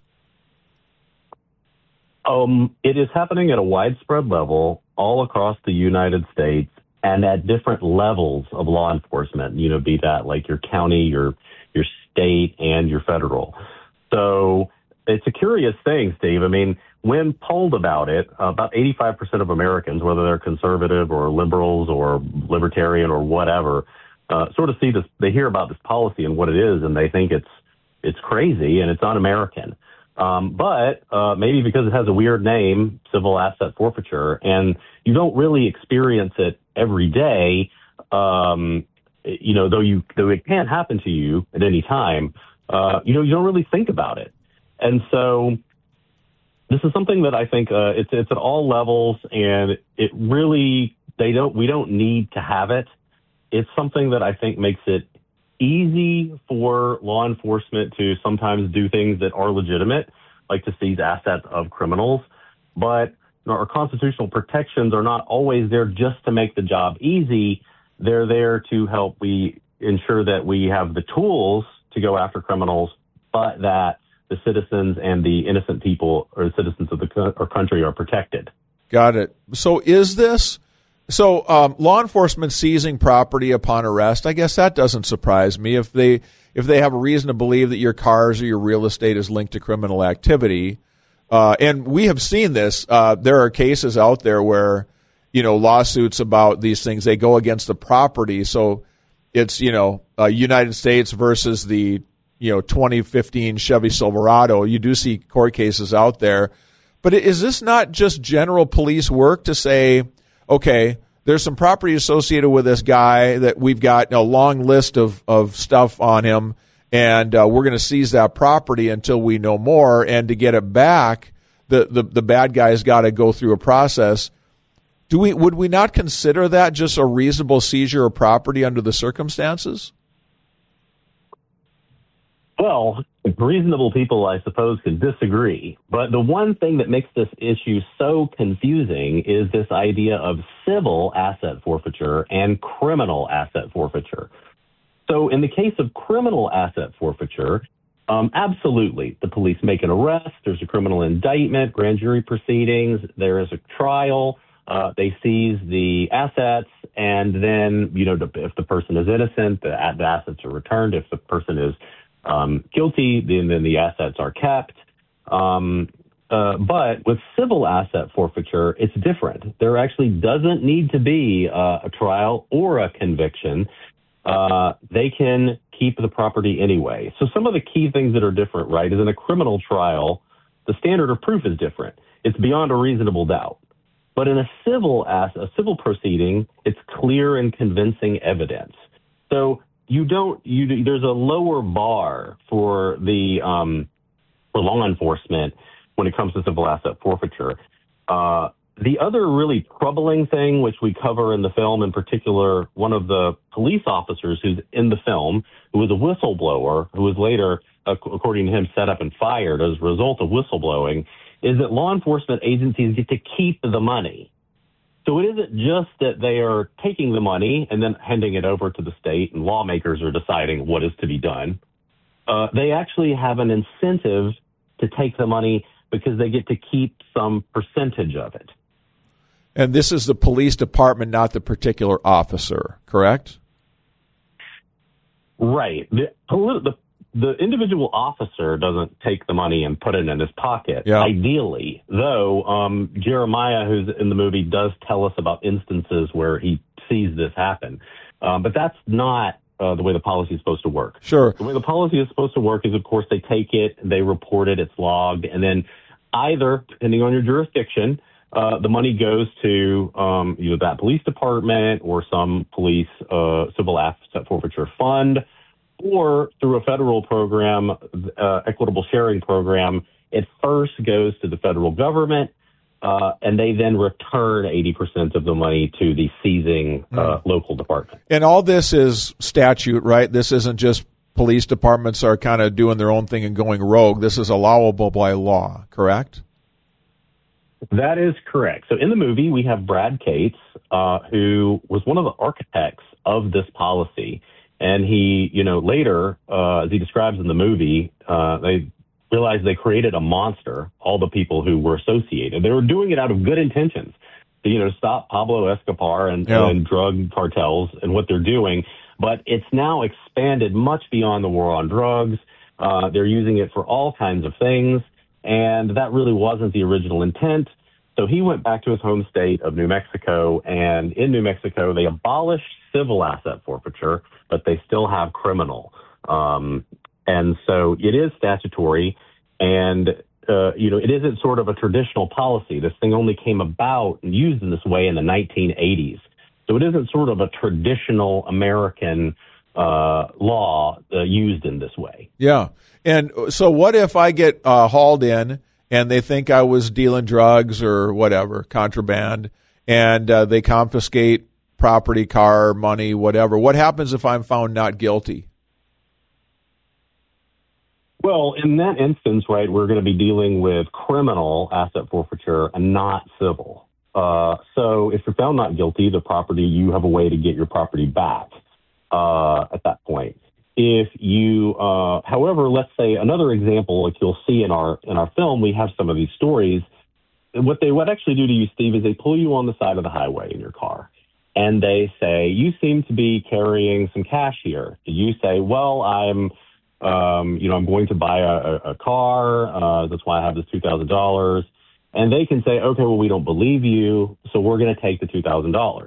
It is happening at a widespread level all across the United States and at different levels of law enforcement, be that like your county, your state, and your federal. So it's a curious thing, Steve. When polled about it, about 85% of Americans, whether they're conservative or liberals or libertarian or whatever, sort of see this. They hear about this policy and what it is, and they think it's crazy and it's un-American. But maybe because it has a weird name, civil asset forfeiture, and you don't really experience it every day, though it can happen to you at any time, you don't really think about it. And so this is something that I think it's at all levels, and it really we don't need to have it. It's something that I think makes it easy for law enforcement to sometimes do things that are legitimate, like to seize assets of criminals. But our constitutional protections are not always there just to make the job easy. They're there to help we ensure that we have the tools to go after criminals, but that the citizens and the innocent people or the citizens of our country are protected. Got it. So law enforcement seizing property upon arrest, I guess that doesn't surprise me. If they have a reason to believe that your cars or your real estate is linked to criminal activity, and we have seen this, there are cases out there where, lawsuits about these things, they go against the property. So it's, United States versus the 2015 Chevy Silverado. You do see court cases out there. But is this not just general police work to say, okay, there's some property associated with this guy that we've got a long list of stuff on him, and we're going to seize that property until we know more, and to get it back, the bad guy's got to go through a process. Would we not consider that just a reasonable seizure of property under the circumstances? Well, reasonable people, I suppose, can disagree. But the one thing that makes this issue so confusing is this idea of civil asset forfeiture and criminal asset forfeiture. So in the case of criminal asset forfeiture, absolutely, the police make an arrest, there's a criminal indictment, grand jury proceedings, there is a trial, they seize the assets, and then, if the person is innocent, the assets are returned. If the person is guilty, then the assets are kept. But with civil asset forfeiture, it's different. There actually doesn't need to be a trial or a conviction. They can keep the property anyway. So some of the key things that are different, right, is in a criminal trial, the standard of proof is different. It's beyond a reasonable doubt. But in a civil proceeding, it's clear and convincing evidence. So there's a lower bar for for law enforcement when it comes to civil asset forfeiture. The other really troubling thing, which we cover in the film, in particular, one of the police officers who's in the film, who was a whistleblower, who was later, according to him, set up and fired as a result of whistleblowing, is that law enforcement agencies get to keep the money. So it isn't just that they are taking the money and then handing it over to the state and lawmakers are deciding what is to be done. They actually have an incentive to take the money because they get to keep some percentage of it. And this is the police department, not the particular officer, correct? Right. The individual officer doesn't take the money and put it in his pocket, ideally, though Jeremiah, who's in the movie, does tell us about instances where he sees this happen. But that's not the way the policy is supposed to work. Sure. The way the policy is supposed to work is, of course, they take it, they report it, it's logged, and then either, depending on your jurisdiction, the money goes to that police department or some police civil asset forfeiture fund, or through a federal program, equitable sharing program, it first goes to the federal government, and they then return 80% of the money to the seizing local department. And all this is statute, right? This isn't just police departments are kind of doing their own thing and going rogue. This is allowable by law, correct? That is correct. So in the movie, we have Brad Cates, who was one of the architects of this policy. And he, later, as he describes in the movie, they realized they created a monster, all the people who were associated. They were doing it out of good intentions to, stop Pablo Escobar and drug cartels and what they're doing. But it's now expanded much beyond the war on drugs. They're using it for all kinds of things. And that really wasn't the original intent. So he went back to his home state of New Mexico, and in New Mexico, they abolished civil asset forfeiture, but they still have criminal. And so it is statutory, and, it isn't sort of a traditional policy. This thing only came about and used in this way in the 1980s. So it isn't sort of a traditional American law used in this way. Yeah. And so what if I get hauled in and they think I was dealing drugs or whatever, contraband, and they confiscate property, car, money, whatever? What happens if I'm found not guilty? Well, in that instance, right, we're going to be dealing with criminal asset forfeiture and not civil. So if you're found not guilty, you have a way to get your property back at that point. If you, however, let's say another example, like you'll see in our film, we have some of these stories. What they would actually do to you, Steve, is they pull you on the side of the highway in your car, and they say, "You seem to be carrying some cash here." You say, "Well, I'm going to buy a car. That's why I have this $2,000." And they can say, "Okay, well, we don't believe you, so we're going to take the $2,000."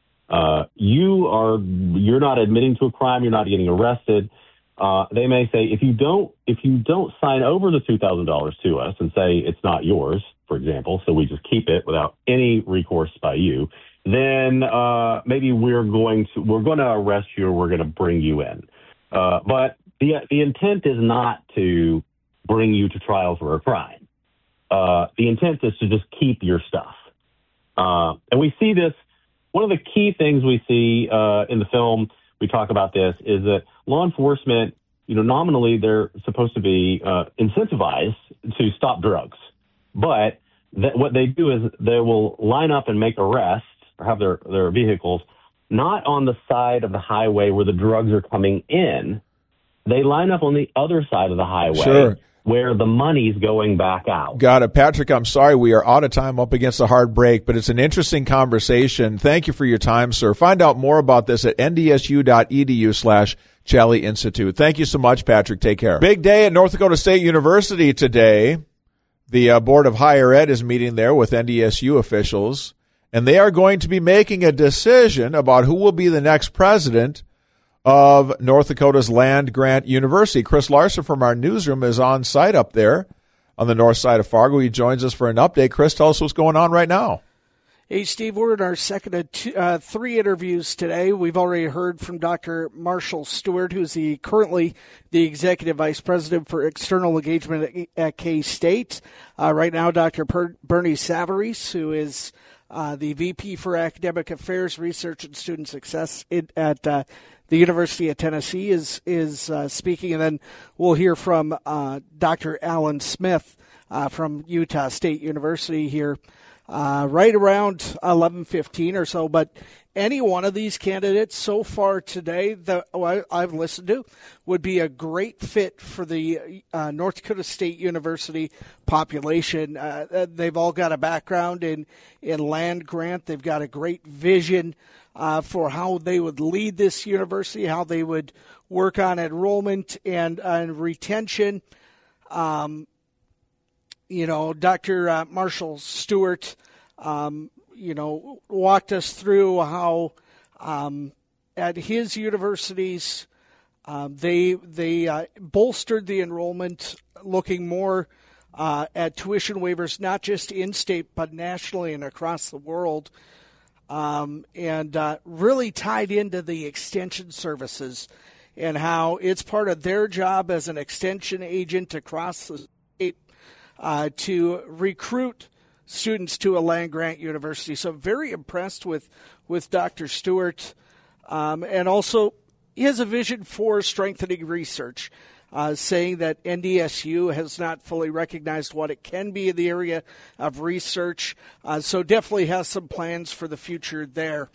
You're not admitting to a crime. You're not getting arrested. They may say, if you don't sign over the $2,000 to us and say it's not yours, for example, so we just keep it without any recourse by you, then maybe we're going to arrest you, or we're going to bring you in. But the intent is not to bring you to trial for a crime. The intent is to just keep your stuff. And we see this. One of the key things we see in the film, we talk about this, is that law enforcement, nominally they're supposed to be incentivized to stop drugs. But what they do is they will line up and make arrests or have their vehicles not on the side of the highway where the drugs are coming in. They line up on the other side of the highway where the money's going back out. Got it. Patrick, I'm sorry we are out of time, up against a hard break, but it's an interesting conversation. Thank you for your time, sir. Find out more about this at ndsu.edu/Challey Institute. Thank you so much, Patrick. Take care. Big day at North Dakota State University today. The Board of Higher Ed is meeting there with NDSU officials, and they are going to be making a decision about who will be the next president of North Dakota's land-grant university. Chris Larson from our newsroom is on site up there on the north side of Fargo. He joins us for an update. Chris, tell us what's going on right now. Hey, Steve, we're in our second of three interviews today. We've already heard from Dr. Marshall Stewart, who's currently the Executive Vice President for External Engagement at K-State. Right now, Dr. Bernie Savarese, who is the VP for Academic Affairs, Research, and Student Success at the University of Tennessee, is speaking. And then we'll hear from Dr. Alan Smith from Utah State University here right around 11:15 or so. But any one of these candidates so far today that I've listened to would be a great fit for the North Dakota State University population. They've all got a background in land grant. They've got a great vision for how they would lead this university, how they would work on enrollment and retention. Dr. Marshall Stewart, walked us through how at his universities they bolstered the enrollment, looking more at tuition waivers, not just in-state but nationally and across the world, and really tied into the extension services and how it's part of their job as an extension agent across the state to recruit students to a land-grant university. So very impressed with Dr. Stewart, and also he has a vision for strengthening research, saying that NDSU has not fully recognized what it can be in the area of research, so definitely has some plans for the future there.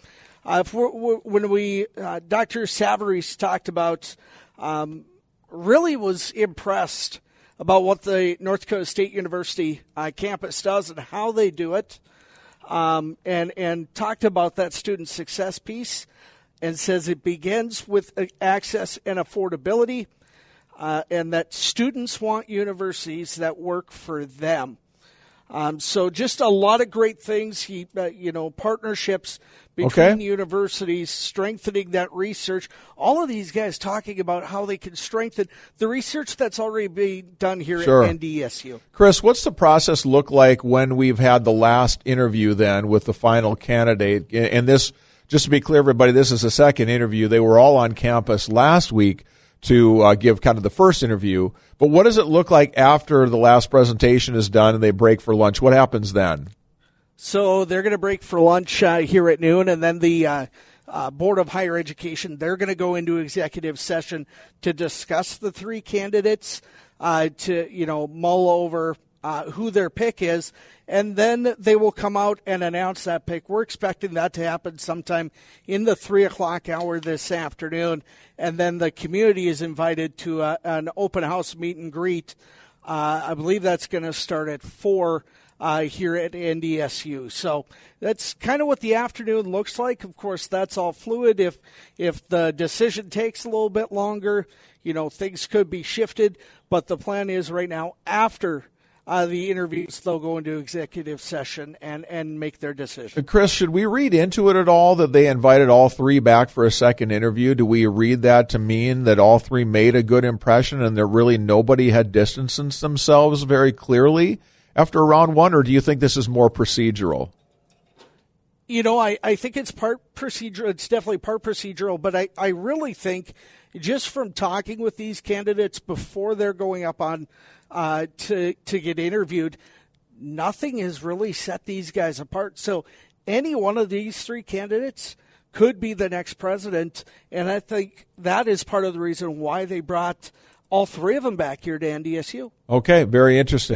Dr. Savarese talked about, really was impressed about what the North Dakota State University campus does and how they do it, and talked about that student success piece, and says it begins with access and affordability, and that students want universities that work for them. So just a lot of great things. Partnerships between universities, strengthening that research. All of these guys talking about how they can strengthen the research that's already being done here at NDSU. Chris, what's the process look like when we've had the last interview then with the final candidate? And this, just to be clear, everybody, this is the second interview. They were all on campus last week to give kind of the first interview. But what does it look like after the last presentation is done and they break for lunch? What happens then? So they're going to break for lunch here at noon, and then the Board of Higher Education, they're going to go into executive session to discuss the three candidates, to mull over who their pick is, and then they will come out and announce that pick. We're expecting that to happen sometime in the 3 o'clock hour this afternoon, and then the community is invited to an open house meet and greet. I believe that's going to start at 4 here at NDSU. So that's kind of what the afternoon looks like. Of course, that's all fluid. If the decision takes a little bit longer, things could be shifted. But the plan is right now, after the interviews, they'll go into executive session and make their decision. Chris, should we read into it at all that they invited all three back for a second interview? Do we read that to mean that all three made a good impression and that really nobody had distanced themselves very clearly after round one, or do you think this is more procedural? I think it's part procedural. It's definitely part procedural, but I really think just from talking with these candidates before they're going up on to get interviewed, nothing has really set these guys apart. So any one of these three candidates could be the next president, and I think that is part of the reason why they brought all three of them back here to NDSU. Okay, very interesting.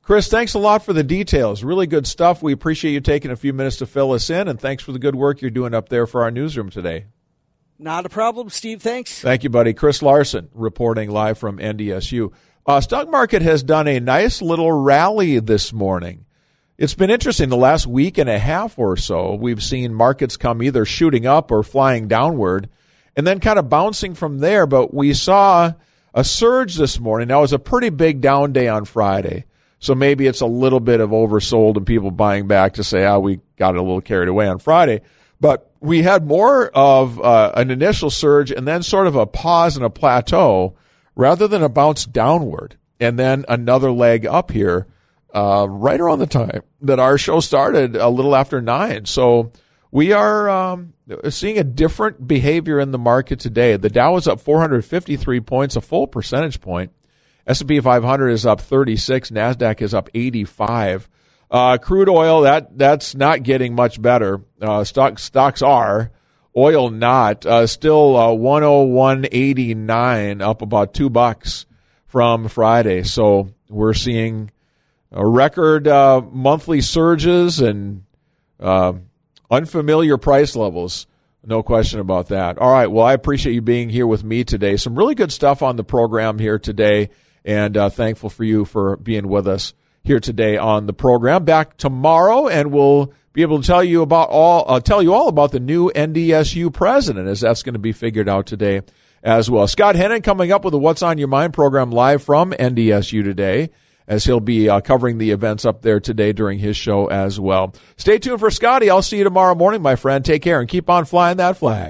Chris, thanks a lot for the details. Really good stuff. We appreciate you taking a few minutes to fill us in, and thanks for the good work you're doing up there for our newsroom today. Not a problem, Steve. Thanks. Thank you, buddy. Chris Larson reporting live from NDSU. Stock market has done a nice little rally this morning. It's been interesting. The last week and a half or so, we've seen markets come either shooting up or flying downward and then kind of bouncing from there. But we saw a surge this morning. Now, it was a pretty big down day on Friday. So maybe it's a little bit of oversold and people buying back to say, we got a little carried away on Friday. But we had more of an initial surge and then sort of a pause and a plateau rather than a bounce downward. And then another leg up here right around the time that our show started, a little after 9. So we are seeing a different behavior in the market today. The Dow is up 453 points, a full percentage point. S&P 500 is up 36. NASDAQ is up 85. Crude oil, that's not getting much better. Stocks are. Oil not. Still 101.89, up about $2 from Friday. So we're seeing record monthly surges and unfamiliar price levels. No question about that. All right. Well, I appreciate you being here with me today. Some really good stuff on the program here today. And thankful for you for being with us here today on the program. Back tomorrow, and we'll be able to tell you all about the new NDSU president, as that's going to be figured out today as well. Scott Hennon coming up with the What's on Your Mind program live from NDSU today, as he'll be covering the events up there today during his show as well. Stay tuned for Scotty. I'll see you tomorrow morning, my friend. Take care and keep on flying that flag.